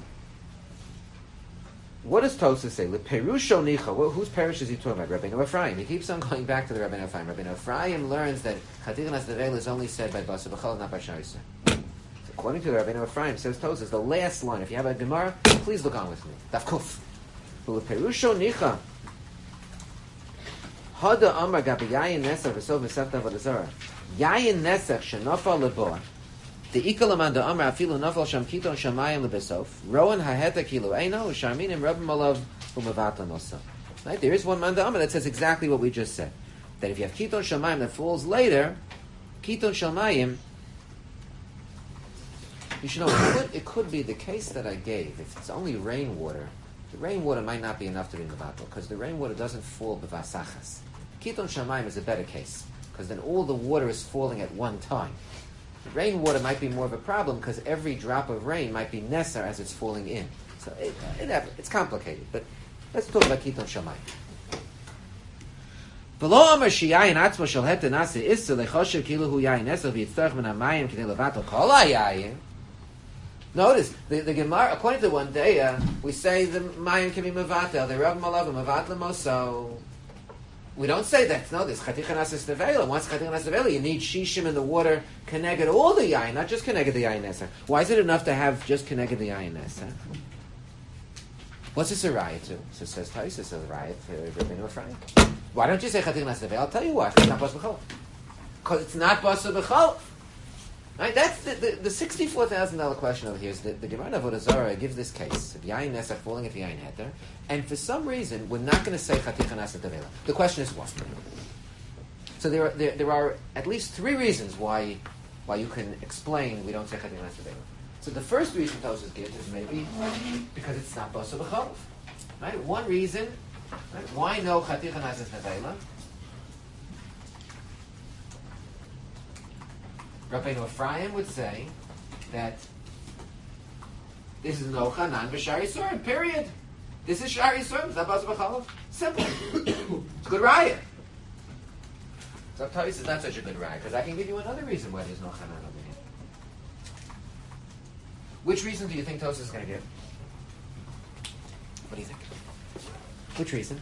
What does Tosfos say? Leperusho nicha. Whose parish is he talking about? Rabbeinu Ephraim. He keeps on going back to the Rabbeinu Ephraim. Rabbeinu Ephraim learns that Chatichanas Nevel is only said by Basa B'chol, not by Shar Yisrael. According to the Rabbeinu Ephraim, says Tosfos, the last line. If you have a Gemara, please look on with me. Daf Kuf. Leperusho nicha. Hada Amar Gabi Yayin Nesach V'Sov V'Sefta V'Dazara. Yayin Nesach Shenofa Leboa. The Ikalamanda Amar Afilu Nafal Sham Kiton Shamayim Lebesof. Rowan Haheta Kilo Eino Sharminim Rabbim Alav Umavata Nosa. Right? There is one Manda Amar that says exactly what we just said. That if you have Kiton Shamayim that falls later, Kiton Shamayim, you should know it could, it could be the case that I gave. If it's only rainwater, the rainwater might not be enough to be Mavatal because the rainwater doesn't fall b'vasachas. Kiton Shamayim is a better case because then all the water is falling at one time. Rainwater might be more of a problem because every drop of rain might be Nesar as it's falling in. So it, it, it's complicated, but let's talk about Kiton Shamayim. Below Amar Shiyayin Atzma Shel Het Nase Issa Lechosher Kilu Hu Yayin Nesar V'Yitztach Min HaMayim K'nei Levato Kol HaYayin. Notice the, the Gemara, according to one day, uh, we say the Mayim can be Mevatel, the Rav Malav Mevatel Moso. We don't say that. No, there's Chaticha Nasis Nevela. Once Chaticha Nasis Nevela, you need Shishim in the water connected all the Yayin, not just connected the Yayin Neser. Why is it enough to have just connected the Yayin Neser? What's this a riot to? So it says Tais, it's a riot to Rabbeinu Ephraim. Why don't you say Chaticha Nasis Nevela? I'll tell you why. It's not Bas B'chol. Because it's not Bas B'chol. Right? That's the, the, the sixty-four thousand dollars question over here is that the Gemara Avodah Zarah gives this case of Yayin Nesach falling at the Yayin Heter, and for some reason we're not going to say Chaticha Naset Avela. The question is what? So there are, there, there are at least three reasons why why you can explain we don't say Chaticha Naset Avela. So the first reason Tosfos gives is maybe because it's not Basa B'chol. Right? One reason, right? Why no Chaticha Naset Avela? Rabbeinu Ephraim would say that this is no Chanan v'Shar Yisurim, period. This is Shar Yisurim, it's not Bas B'chalav. Simple. It's a good riot. So Tosfos is not such a good riot, because I can give you another reason why there's no Chanan over here. Which reason do you think Tosfos is going to give? What do you think? Which reason?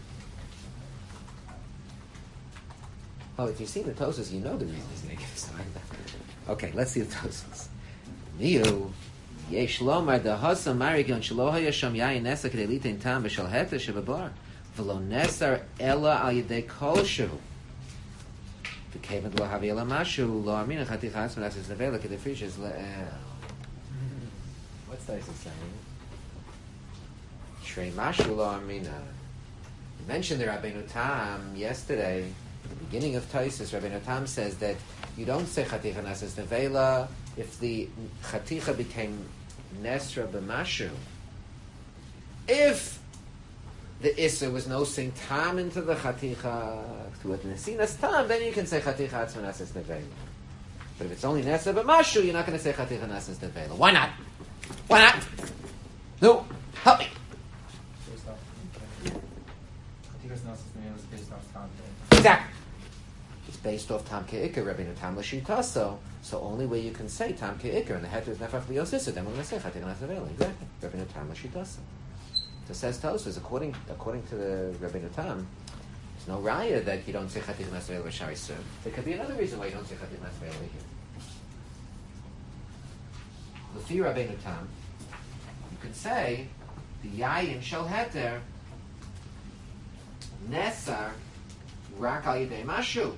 Oh, if you see the Tosfos, you know the reason he's going to give something like that. Okay, let's see the Tosfos. Miu, yesh lomar da hasa marigon shelo haya sham yayin nesa kedei litein tam b'shal heta shebabar v'lo nesar ela al yedei kol shehu v'kevad lo havi ela mashu lo armina chati chas menasis nevela kedei fishes le'el. What's Tosfos saying? Shrei mashu lo armina. You mentioned the Rabbeinu Tam yesterday. At the beginning of Tosfos, Rabbeinu Tam says that you don't say Chaticha Nases Nevela if the Chaticha became Nesra B'Mashu. If the Issa was no sing Tam into the Chaticha to it Nesinas Tam, then you can say Chaticha Atzma Nases Nevela. But if it's only Nesra B'Mashu, you're not going to say Chaticha Nases Nevela. Why not? Why not? No, help me. Based off, Chatichas Nases Nevela is based off Tam. Exactly. It's based off Tam Ke'ikar, Rabbeinu Tam L'Shitaso. So only way you can say Tam Ke'ikar, and the heter is Nefach L'Yosissa, then we're going to say Chaticha Nases Nevela. Exactly. Rabbeinu Tam L'Shitaso. So says Tosfos, according according to the Rabbeinu Tam, there's no raya that you don't say Chaticha Nases Nevela B'Shar Yisur. There could be another reason why you don't say Chaticha Nases Nevela here. L'fi Rabbeinu Tam, you could say the Yayin Shel Heter Nesar Rak Al Yidei Mashu.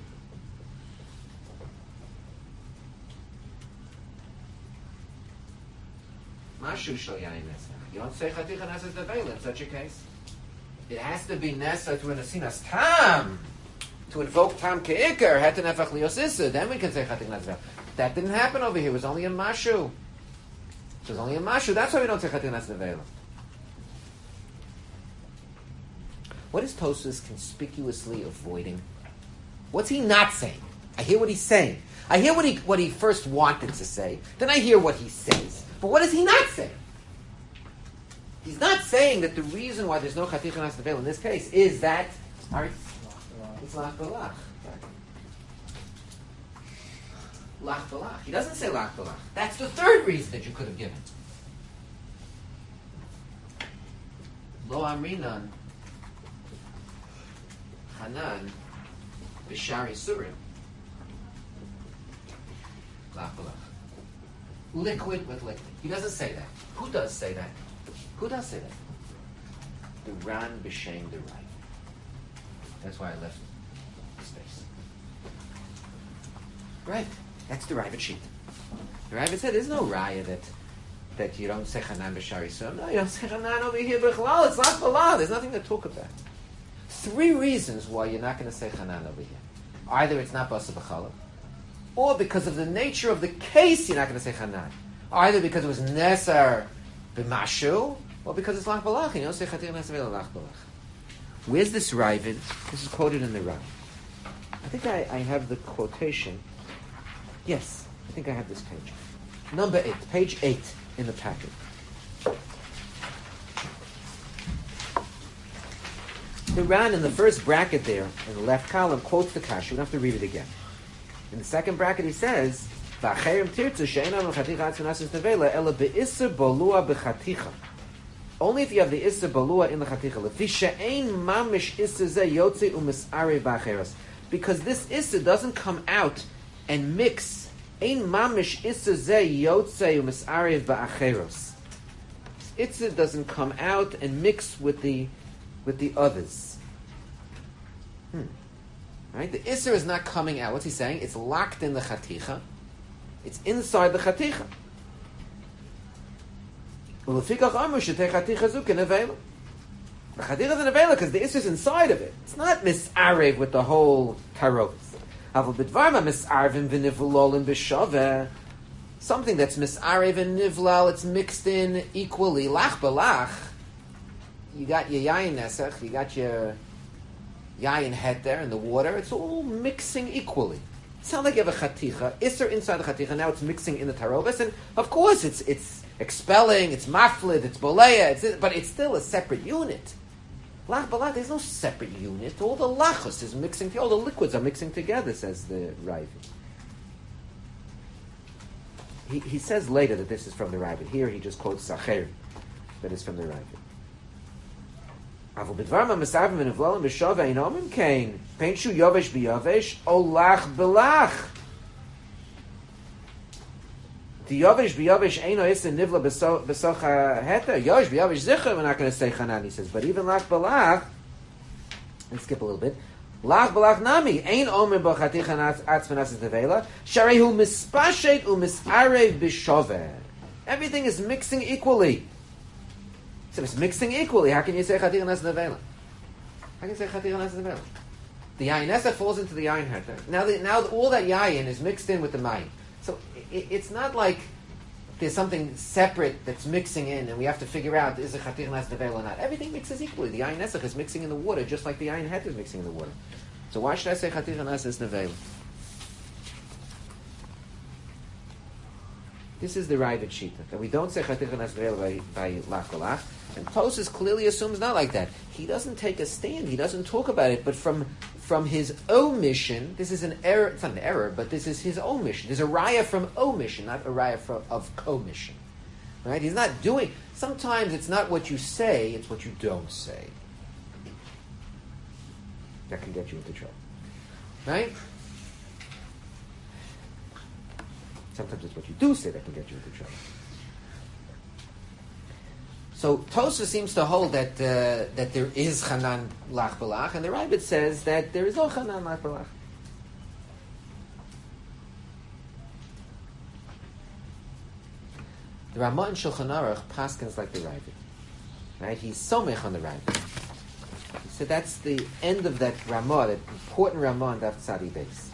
Mashu Shel Yayin Nesar. You don't say Chaticha Nases Nevela in such a case. It has to be Nesar to an Asinas Tam. To invoke Tam Ke'ikar, Het Nefach L'Yosissa, then we can say Chaticha Nases Nevela. That didn't happen over here. It was only a Mashu. It was only a Mashu. That's why we don't say Chaticha Nases Nevela. What is Tosfos conspicuously avoiding? What's he not saying? I hear what he's saying. I hear what he what he first wanted to say. Then I hear what he says. But what is he not saying? He's not saying that the reason why there's no Chaticha Nas Nevela in this case is that sorry, it's Lach Balach. Lach Balach. He doesn't say Lach Balach. That's the third reason that you could have given. Lo Amrinan Hanan Bishari Surim. Lach Balach. Liquid with liquid. He doesn't say that. Who does say that? Who does say that? The Ran B'Shem the Rai. That's why I left the space. Right. That's the Ravid sheet. The Ravid said there's no raya that that you don't say Hanan B'Shari Surim. No, you don't say Hanan over here B'Chalal. It's Lach Balach. There's nothing to talk about. Three reasons why you're not going to say Hanan over here. Either it's not Basa B'Chalal, or because of the nature of the case, you're not going to say Hanan. Either because it was Nesar B'Mashu, or because it's Lach Balach. You don't say Chaticha Nas Nevela Lach Balach. Where's this Ravid? This is quoted in the Rav. I think I, I have the quotation. Yes, I think I have this page. Number eight, page eight in the packet. The Ran in the first bracket there, in the left column, quotes the Kasha. We don't have to read it again. In the second bracket, he says, "V'acherim tirtzu she'enam l'chaticha atzvinasis nevela ela be'isser bolua b'chaticha." Only if you have the isser bolua in the chaticha. Lefi she'ein mamish isser zeh yotze u'misarei b'acheros. Because this isser doesn't come out and mix. Ein mamish isser zeh yotze u'misarei b'acheros. Isser doesn't come out and mix with the with the others. Hmm. Right? The Isser is not coming out. What's he saying? It's locked in the Chaticha. It's inside the Chaticha. The Chaticha is an Avela because the Isser is inside of it. It's not misarev with the whole Taros. Something that's misarev and nivlal, it's mixed in equally. Lach balach. You got your yayin nesach, you got your yayin het there in the water. It's all mixing equally. It's not like you have a chaticha. Isser inside the chaticha. Now it's mixing in the tarobas, and of course it's it's expelling, it's maflid, it's boleya, it's, but it's still a separate unit. Lach balach, there's no separate unit. All the lachos is mixing. All the liquids are mixing together, says the Ravid. He he says later that this is from the Ravid. Here he just quotes Sacher, that is from the Ravid. Avol b'dvarma mesavim v'nevlolim b'shava inomim kain peinshu yovesh b'yovesh olach belach. The yovesh b'yovesh eino isen nivla b'socha heta yovesh b'yovesh zicha. We're not going to say chanan. He says, but even lach belach. Let's skip a little bit. Lach belach nami ein omer b'chaticha atzvanas nevela sharehu mispashet u'misarev b'shove. Everything is mixing equally. So it's mixing equally. How can you say Chaticha Nas Nevela? How can you say Chaticha Nas Nevela? The Yayin Nesa falls into the Yayin Heter. Now, the, now all that Yayin is mixed in with the Mayim. So it, it's not like there's something separate that's mixing in, and we have to figure out is it Chaticha Nas Nevela or not. Everything mixes equally. The Yayin Nesa is mixing in the water, just like the Yayin Heter is mixing in the water. So why should I say Chaticha Nas Nevela? This is the Ravid Shita, that we don't say Chaticha Nas Nevela by, by Lach Balach. And Tosfos clearly assumes not like that. He doesn't take a stand. He doesn't talk about it. But from from his omission, this is an error. It's not an error, but this is his omission. There's a raya from omission, not a raya from, of commission. Right? He's not doing. Sometimes it's not what you say; it's what you don't say. That can get you into trouble. Right? Sometimes it's what you do say that can get you into trouble. So Tosfos seems to hold that uh, that there is Chanan Lach Balach, and the Ravid says that there is no Chanan Lach Balach. The Ramah in Shulchan Aruch paskins like the Ravid, right? He's somech on the Ravid. So that's the end of that Ramah, that important Ramah on Daf Tzadi Beis.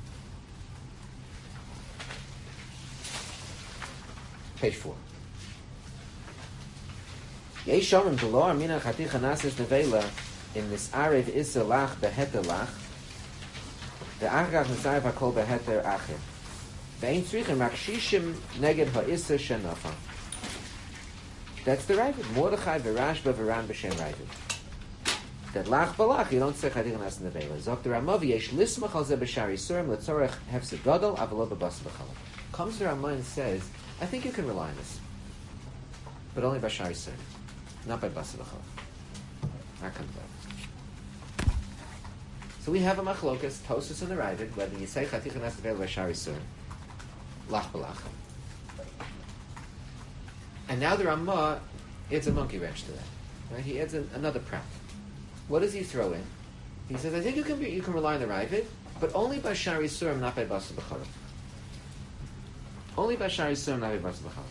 Page four. Yeshomim below Amina Chaticha Nasis Nevela in this arev isa lach beheter lach, the achach nisarev hakol beheter achir. Ve'ein tzrichim rakshishim neged ha'isa shenafa. That's the Ravid. Mordechai v'Rashba v'Ran b'Shem Ravid. That lach balach, you don't say chadik anas nevela. Zok the Ramav yesh lismach al ze b'shari surim letzorech hefsed gadol avalo b'bas b'chalom. Comes the Ramah and says, I think you can rely on this, but only by shari surim, not by bas b'chalom. That comes out. So we have a machlokas, Tosus and the Ravid, whether you say chadik anas nevela by shari surim, lach balach. And now the Ramah adds a monkey wrench to that. Right? He adds a, another prat. What does he throw in? He says, I think you can be, you can rely on the Ravid, but only by Shari Surim, not by Basa B'Charav. Only by Shari Surim, not by Basa B'Charav.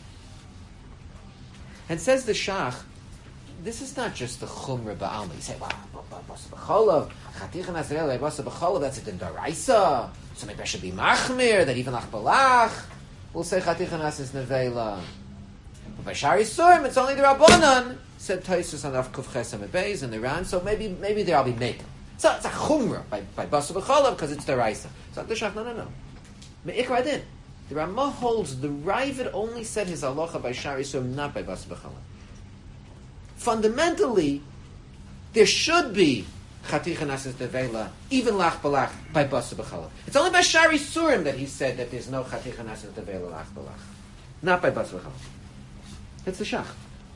And says the Shach, this is not just the Chumra Ba'alma. You say, wow, Basa B'Charav, Chatichan Azrael, Basa B'Charav, that's a Dindaraisa. So maybe I should be Machmir, that even Lach Balach will say Chatichan Asas Nevela. But by Shari Surim, it's only the Rabbanan, said Taisus on Af Kuf Chesam Beis and the Ran, so maybe maybe there I'll be Mekel. So it's a Chumrah by, by Basa B'Chalav because it's the Raisa. So the Shach, no, no, no. Me'ikra din. The Ramah holds the Ravid only said his halacha by Shari Surim, not by Basa B'Chalav. Fundamentally, there should be Chatichan Asas Devela, even Lach Balach, by Basa B'Chalav. It's only by Shari Surim that he said that there's no Chatichan Asas Devela, Lach Balach. Not by Basa B'Chalav. That's the Shach.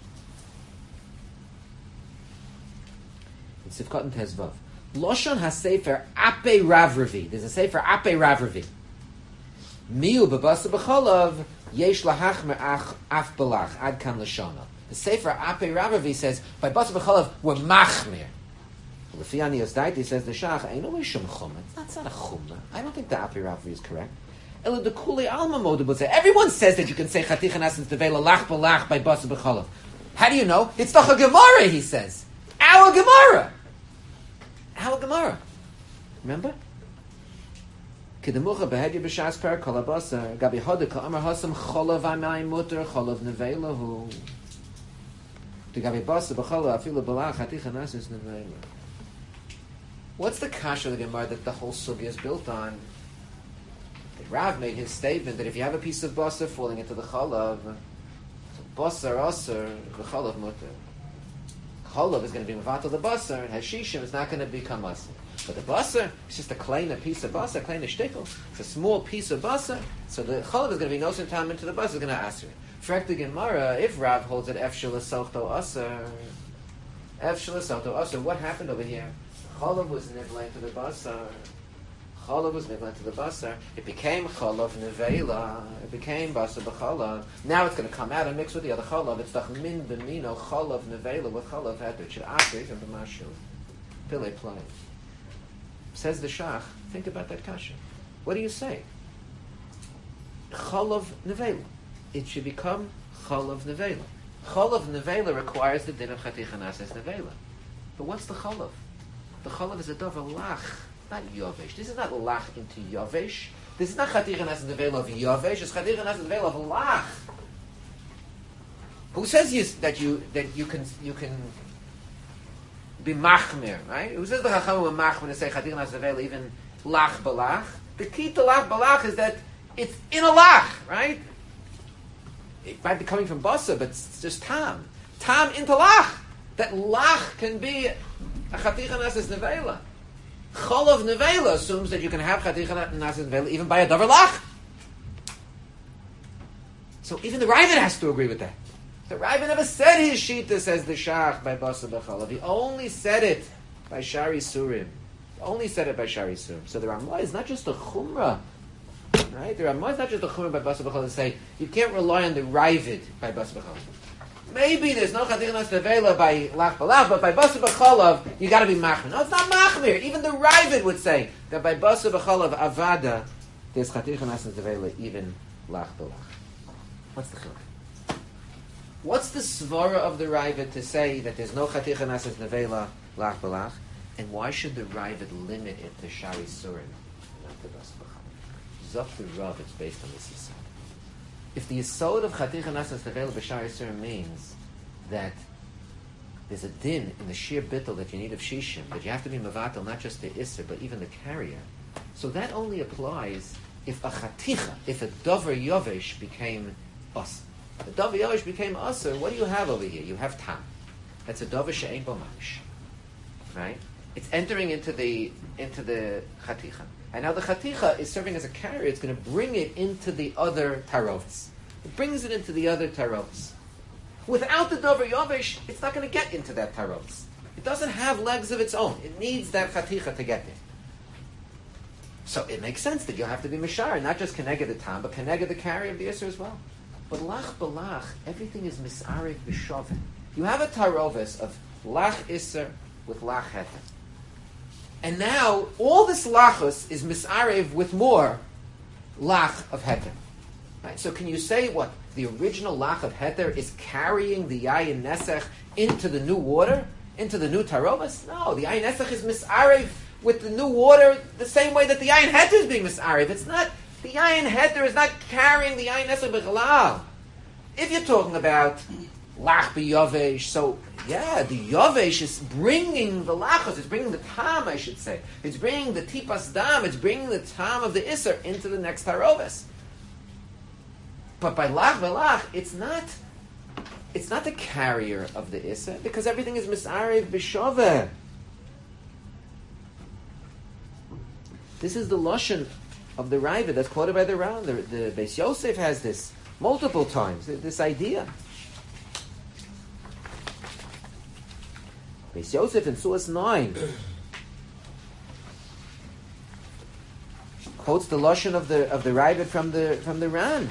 In Sifkat and Tezvav. Loshon HaSefer Ape Ravravi. There's a Sefer Ape Ravravi. Miu B'Basa B'Cholav Yesh Lahachmer Af Balach Ad Kan Lashona. The Sefer Ape Ravravi says, by Basa B'Cholav, we're Machmir. L'fiani Yosdaiti says the Shach, ain't no Shum Chumah. That's not a Chumah. I don't think the Ape Ravravi is correct. Ela the Kuli Alma Moda would say, everyone says that you can say Chatichan Asins Devela Lach Balach by Basa B'Cholav. How do you know? It's doch a Gemara, he says. Our Gemara. Our Gemara. Remember? Kedemucha behedya b'shas per kol habasar gabi hodika amar hasam cholav amayim muter cholav nevelahu. To gabi basa b'cholav afilu balach Chatichan Asins nevela. What's the kasha of the Gemara that the whole sugya is built on? Rav made his statement that if you have a piece of basar falling into the chalav, basar aser, the chalav mutter. Chalav is going to be mevatel the basar, and hashishim is not going to become aser. But the basar is just a kleiner piece of basar, a kleiner shtickle. It's a small piece of basar, so the chalav is going to be nosen time into the basar, is going to aser it. Frek the Gemara, if Rav holds it efshel esalto aser, efshel esalto aser, what happened over here? Chalav was nivlay to the basar. Chalav was nivlay to the basar. It became chalav nevela. It became basar b'chalav. Now it's going to come out and mix with the other chalav. It's the min b'mino chalav nevela with chalav heter. It should operate from the mashu. Pile play. Says the Shach. Think about that kasha. What do you say? Chalav nevela. It should become chalav nevela. Chalav nevela requires the din of Chatichan Asas nevela. But what's the chalav? The chalav is a davar lach. Not Yovesh. This is not lach into Yovesh. This is not Chatichan Asas Nevela of Yovesh. It's Chatichan Asas Nevela of lach. Who says you, that you that you can you can be machmir, right? Who says the Chachamim were machmir to say Chatichan Asas Nevela even lach balach? The key to lach balach is that it's in a lach, right? It might be coming from basa, but it's just tam, tam into lach. That lach can be a Chatichan Asas Nevela. Cholav nevela assumes that you can have Chatichan Asas Nevela even by a davar lach. So even the Ravid has to agree with that. The Ravid never said his shita, says the Shach, by Basa B'Chalav. He only said it by Shari Surim. He only said it by Shari Surim. So the Ramah is not just a Chumrah. Right? The Ramah is not just a Chumrah by Basa B'Chalav to say, you can't rely on the Ravid by Basa B'Chalav. Maybe there's no Chatichan Asas Nevela by Lach Balach, but by Basa B'Chalav, you got to be Machmir. No, it's not Machmir. Even the Ravid would say that by Basa B'Chalav Avada, there's Chatichan Asas Nevela, even Lach Balach. What's the chiluk? What's the svara of the Ravid to say that there's no Chatichan Asas Nevela, Lach Balach? And why should the Ravid limit it to Shari Surim, not to Basa B'Chalav? Zok the Rav, it's based on this yisod. If the yisod of Chatichan Asas Nevela b'Shari Surim means that there's a din in the sheer bittul that you need of shishim, that you have to be mavatal, not just the isser, but even the carrier. So that only applies if a chaticha, if a dover yovesh became us. The dover yovesh became usser, what do you have over here? You have tam. That's a dover she'ein bo mamish. Right? It's entering into the into the chaticha. And now the chaticha is serving as a carrier. It's going to bring it into the other tarovs. It brings it into the other tarovs. Without the dover yovesh, it's not going to get into that tarovs. It doesn't have legs of its own. It needs that chaticha to get there. So it makes sense that you'll have to be mishar, not just keneged the tam, but keneged the carrier of the isser as well. But lach balach, everything is misarev b'shovin. You have a tarovis of lach isser with lach heter. And now, all this lachus is misarev with more lach of heter. Right? So can you say what? The original lach of heter is carrying the yayin nesech into the new water? Into the new tarovis? No, the yayin nesech is misarev with the new water the same way that the yayin heter is being misarev. It's not, the yayin heter is not carrying the yayin nesech b'chalal. If you're talking about lach b'yovesh, so yeah, the yovesh is bringing the lachos, it's bringing the tam, I should say. It's bringing the tipas dam, it's bringing the tam of the isser into the next tarovis. But by lach v'lach, it's not, it's not the carrier of the isser, because everything is misarev b'shoveh. This is the lashon of the Ravid that's quoted by the Ran. The, the Beis Yosef has this multiple times, this idea. Beis Yosef in Suas nine quotes the lashon of the of the Ravid from the from the Ran.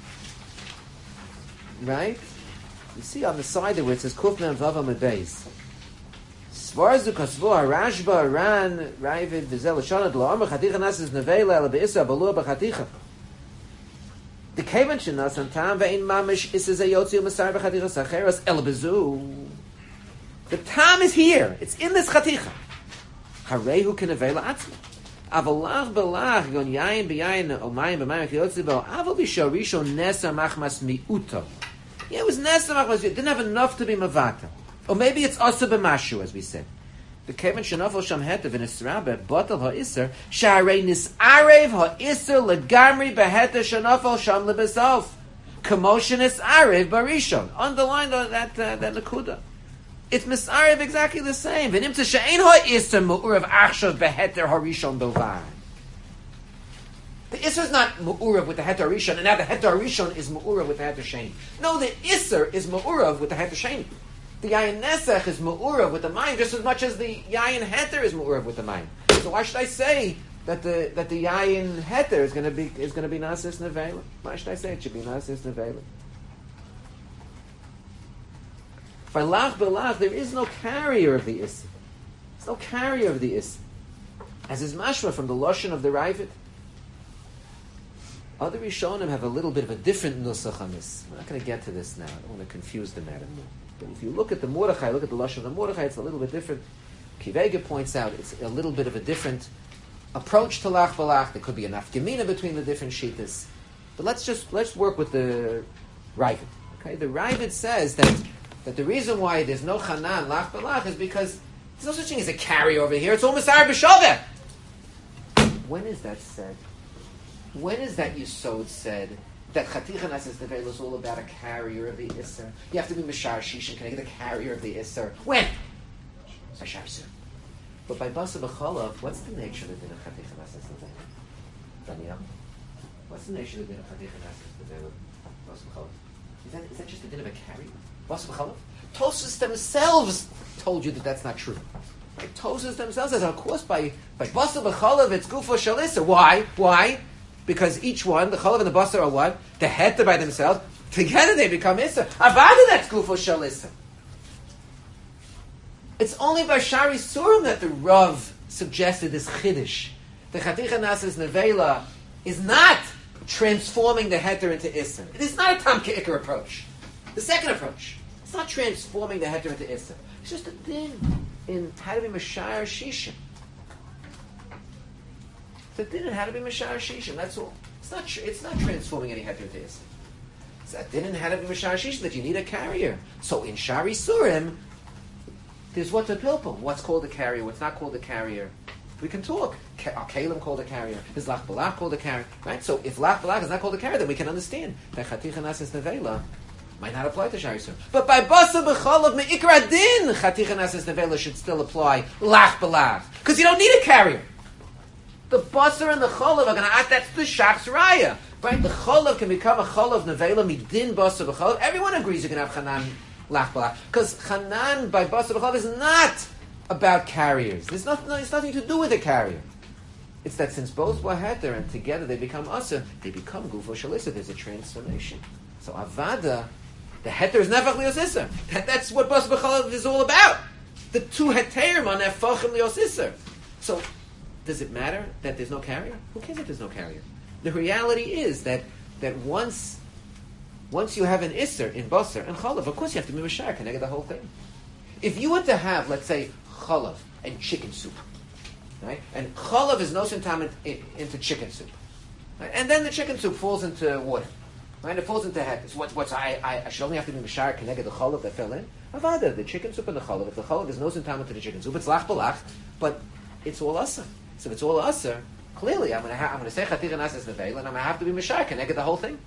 Right? You see on the side there where it says Kuf Mem Vav Amud Beis. Svarzu Kasvu Rashba Ran Ravid Vizel Shana Dla'amr Chaticha Nasis Nevela El Beisa Balua B'Chaticha. The Kavan Shenas and Tam Ve'in Mamish Isez Ayotzi U'Masar B'Chaticha Sacheras El Bezu. The Tam is here. It's in this Chaticha. Harehu Kenevela Atzma. Avalach Belach Gon Yayin B'Yayin Omayim B'Mayim Chiyotzi Bo Aval B'Shor Rishon Nesa Machmas Mi'uto. Yeah, it was Nesa Machmas Mi'uto. It didn't have enough to be Mavata. Or maybe it's Asa B'Mashu, as we said. The Kevin Shanafel Sham Hetev in Israel Batal HaIsser Sharei Nisarev HaIsser Legamri Beheter Shanafel Sham Lebesof Commotion Nisarev Barishon. Underline that uh, that Nakuda. It's Misarev exactly the same. V'nim T'She'ein HaIsser Mu'urav Achshav Beheter Harishon Bilvad. The Isser is not Mu'urav with the Heter Harishon, and now the Heter Harishon is Mu'urav with the Heter Sheni. No, the Isser is Mu'urav with the Heter Sheni. The Yayin Nesech is Mu'urav with the Mayim just as much as the Yayin Heter is Mu'urav with the Mayim. So why should I say that the that the Yayin Heter is going to be is going to be Nasis Nevela? Why should I say it should be Nasis Nevela? By Lach Belach, there is no carrier of the Isser. There's no carrier of the Isser. As is mashma from the Lashon of the Ravid. Other Rishonim have a little bit of a different nusach on this. We're not going to get to this now. I don't want to confuse the matter more. But if you look at the Mordechai, look at the Lashon of the Mordechai, it's a little bit different. Kivega points out it's a little bit of a different approach to Lach Balach. There could be a nafkamina between the different shittas. But let's just let's work with the Ravid. Okay, the Ravid says that that the reason why there's no Chanan Lach Balach is because there's no such thing as a carry over here. It's almost Ar B'Shoveh. When is that said? When is that Yisod said? That Chaticha Nasis Nevela is all about a carrier of the Isser. You have to be Mishar Shishin, can I get the carrier of the Isser? When? Mishar Shishin. But by Basa B'Cholav, what's the nature of the din of Chaticha Nasis Nevela? Daniel? What's the nature of the din of Chaticha Nasis Nevela? Basa B'Cholav? Is that, is that just the din of a carrier? Basa B'Cholav? Tosus themselves told you that that's not true. Right? Tosus themselves says, of course, by, by Basa B'Cholav, it's Gufa Shal Isser. Why? Why? Because each one, the chalav and the basar are what? The heter by themselves. Together they become Isser. Avada, that's Gufo Shel Isser. It's only by Shari Surim that the Rav suggested this Chiddush. The Chaticha Nasis Nevela is not transforming the heter into Isser. It is not a Tam Ke'ikar approach. The second approach. It's not transforming the heter into Isser. It's just a thing in how to be Mashar Shishim. That didn't have to be Mashar Shishim, that's all. It's not tr- It's not transforming any heter to Isser. That didn't have to be Mashar Shishim, that you need a carrier. So in Shari Surim, There's what's a pilpul, what's called a carrier, what's not called a carrier. We can talk. Are Kalim called a carrier? Is Lach Balach called a carrier? Right? So if Lach Balach is not called a carrier, then we can understand that Chaticha Nasas Nevela might not apply to Shari Surim. But by Basa B'chalav Me'ikra Din, Chaticha Nasas Nevela should still apply Lach Balach. Because you don't need a carrier. The Basar and the Chalav are going to act, that's the Shach's Raya. Right? The Chalav can become a Chalav Nevela Midin Basa B'chalav. Everyone agrees you can have Chanan Lach Balach. Because Chanan by Basa B'chalav is not about carriers. There's nothing, it's nothing to do with a carrier. It's that since both were heter and together they become asa, they become gufo shalisa. There's a transformation. So avada, the heter is nefach lios iser. That, that's what bas b'chalav is all about. The two heterim are nefachim lios iser. So, does it matter that there's no carrier? Who cares if there's no carrier? The reality is that that once once you have an iser in basar and chalav, of course you have to be mishar connected the whole thing. If you were to have, let's say, chalav and chicken soup, right? And chalav is no sintam in, into chicken soup, right? And then the chicken soup falls into water, right? It falls into head. It's what, what's I, I I should only have to be mishar connected the chalav that fell in. Avada, the chicken soup and the chalav. If the chalav is no sintam into the chicken soup, it's lach balach, but it's all asa. So if it's all asa, clearly I'm going to ha- I'm going to say chaticha nasas neveil, and I'm going to have to be mishar connected the whole thing,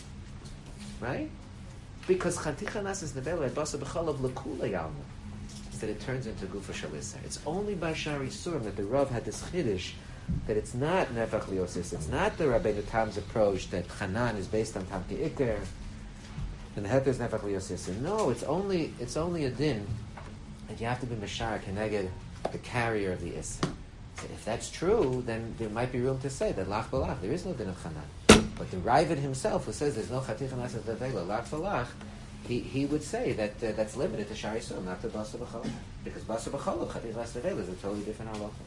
right? Because chaticha nasas neveil at basa b'chalav lekula yalma. That it turns into gufa shalisa. It's only by Shari Surim that the Rav had this chiddush that it's not nefach liosis. It's not the Rabbeinu Tam's approach that Chanan is based on Tam Ki'ikr and the heter is nefach liosis. No, it's only it's only a din that you have to be mashar keneged the carrier of the is. So if that's true, then there might be room to say that lach balach there is no din of Chanan. But the Ravid himself, who says there's no chaticha nasas devela lach balach, He he would say that uh, that's limited to Shari Surim, not to Basa B'chalav. Because Basa B'chalav, Chaticha Nasas Nevela, is a totally different halacha.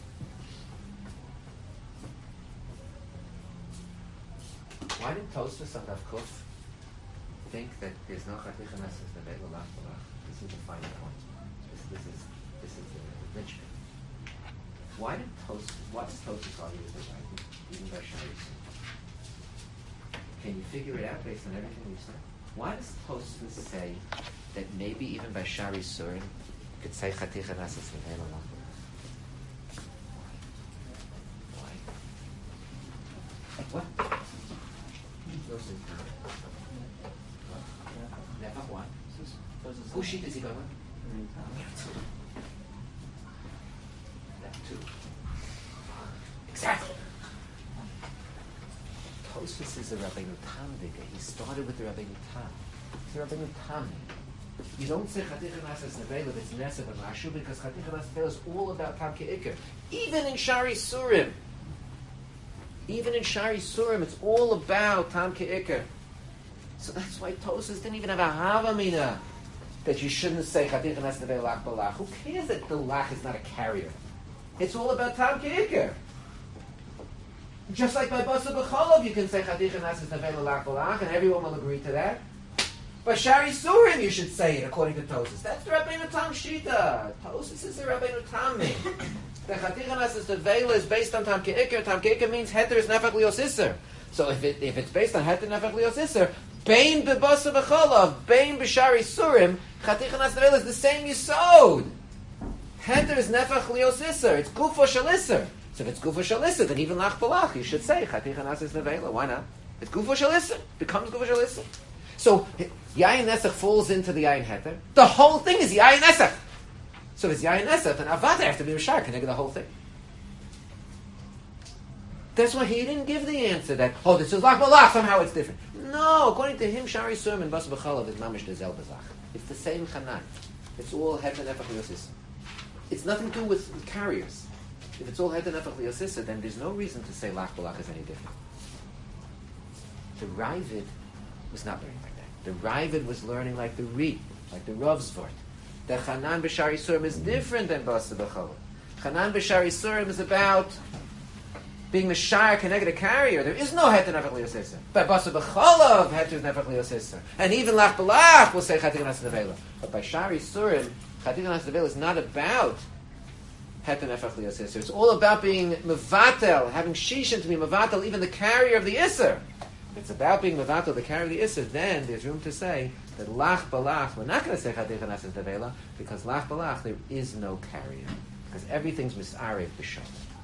Why did Tosfos and Rav Kuf think that there's no Chaticha Nasas Nevela, Lach Balach? This is the final point. This, this is this is the linchpin. Why did Tosfos, what does Tosfos argue with the Bible, even by Shari Surim? Can you figure it out based on everything we've said? Why does Tosfos say that maybe even by Shari Surim you could say Chaticha Nasas Nevela? Why? What? Never why? Whose sheet is he going with? That too. Exactly. Tosfos is a Rabbeinu Tam digger. He started with the Rabbeinu Tam. It's the Rabbeinu Tam. You don't say Chaticha Nasas Nevela if it's Nesev and Mashu because Chaticha Nasas Nevela is all about Tam Ke'ikr. Even in Shari Surim. Even in Shari Surim, it's all about Tam Ke'ikr. So that's why Tosfos didn't even have a Havamina that you shouldn't say Chaticha Nasas Nevela Lach Balach. Who cares that the Lach is not a carrier? It's all about Tam Ke'ikr. Just like by Basa B'chalav, you can say Chaticha Nasas Nevela Lach Balach, and everyone will agree to that. By Shari Surim, you should say it according to Tosfos. That's the Rabbeinu Tam Shita. Tosfos is the Rabbeinu Tam. The Chaticha Nasas Nevela is based on Tam Ke'ikr. Tam Ke'ikr means Heter is Nefach Lios Iser. So if it if it's based on Heter Nefach Lios Iser, Bein B'Basa B'chalav, Bein B'Shari Surim, Chaticha Nasas Nevela is the same Yisod. Heter is Nefach Lios Iser. It's Gufo Shel Iser. So if it's Gufo Shel Iser, then even Lach Balach, you should say Chaticha Nasas Nevela. Why not? It's Gufo Shel Iser. Becomes Gufo Shel Iser. So Yayin Nesach falls into the Yayin Heter. The whole thing is Yayin Nesach. So if it's Yayin Nesach, then Avada have to be Rishar, connect the whole thing. That's why he didn't give the answer that, oh, this is Lach Balach, somehow it's different. No, according to him, Shari Surim and Basa B'chalav is Mamish Dezel Bazach. It's the same Chanan. It's all Heter Nefach Liosisa. It's nothing to do with carriers. If it's all Heter Nefach Liosisa, then there's no reason to say Lach Balach is any different. The Ravid was not learning like that. The Ravid was learning like the Ri, like the Rav's Vort. The Chanan B'Shari Surim is different than Basa B'chalav. Chanan B'Shari Surim is about being Meshayar connected a carrier. There is no Heter Nefach Liosisa. By Basa B'chalav, Heter is Nefach Liosisa. And even Lach Balach will say Chaticha Nasas Nevela. But by Shari Surim, Chaticha Nasas Nevela is not about Heter Nefach Liosisa. It's all about being Mevatel, having Shishin to be Mevatel, even the carrier of the Isser. If it's about being Mevatel, the carrier of the Isser, then there's room to say that lach balach, we're not going to say chadei chanas tevela because lach balach there is no carrier because everything's misarev b'shalom.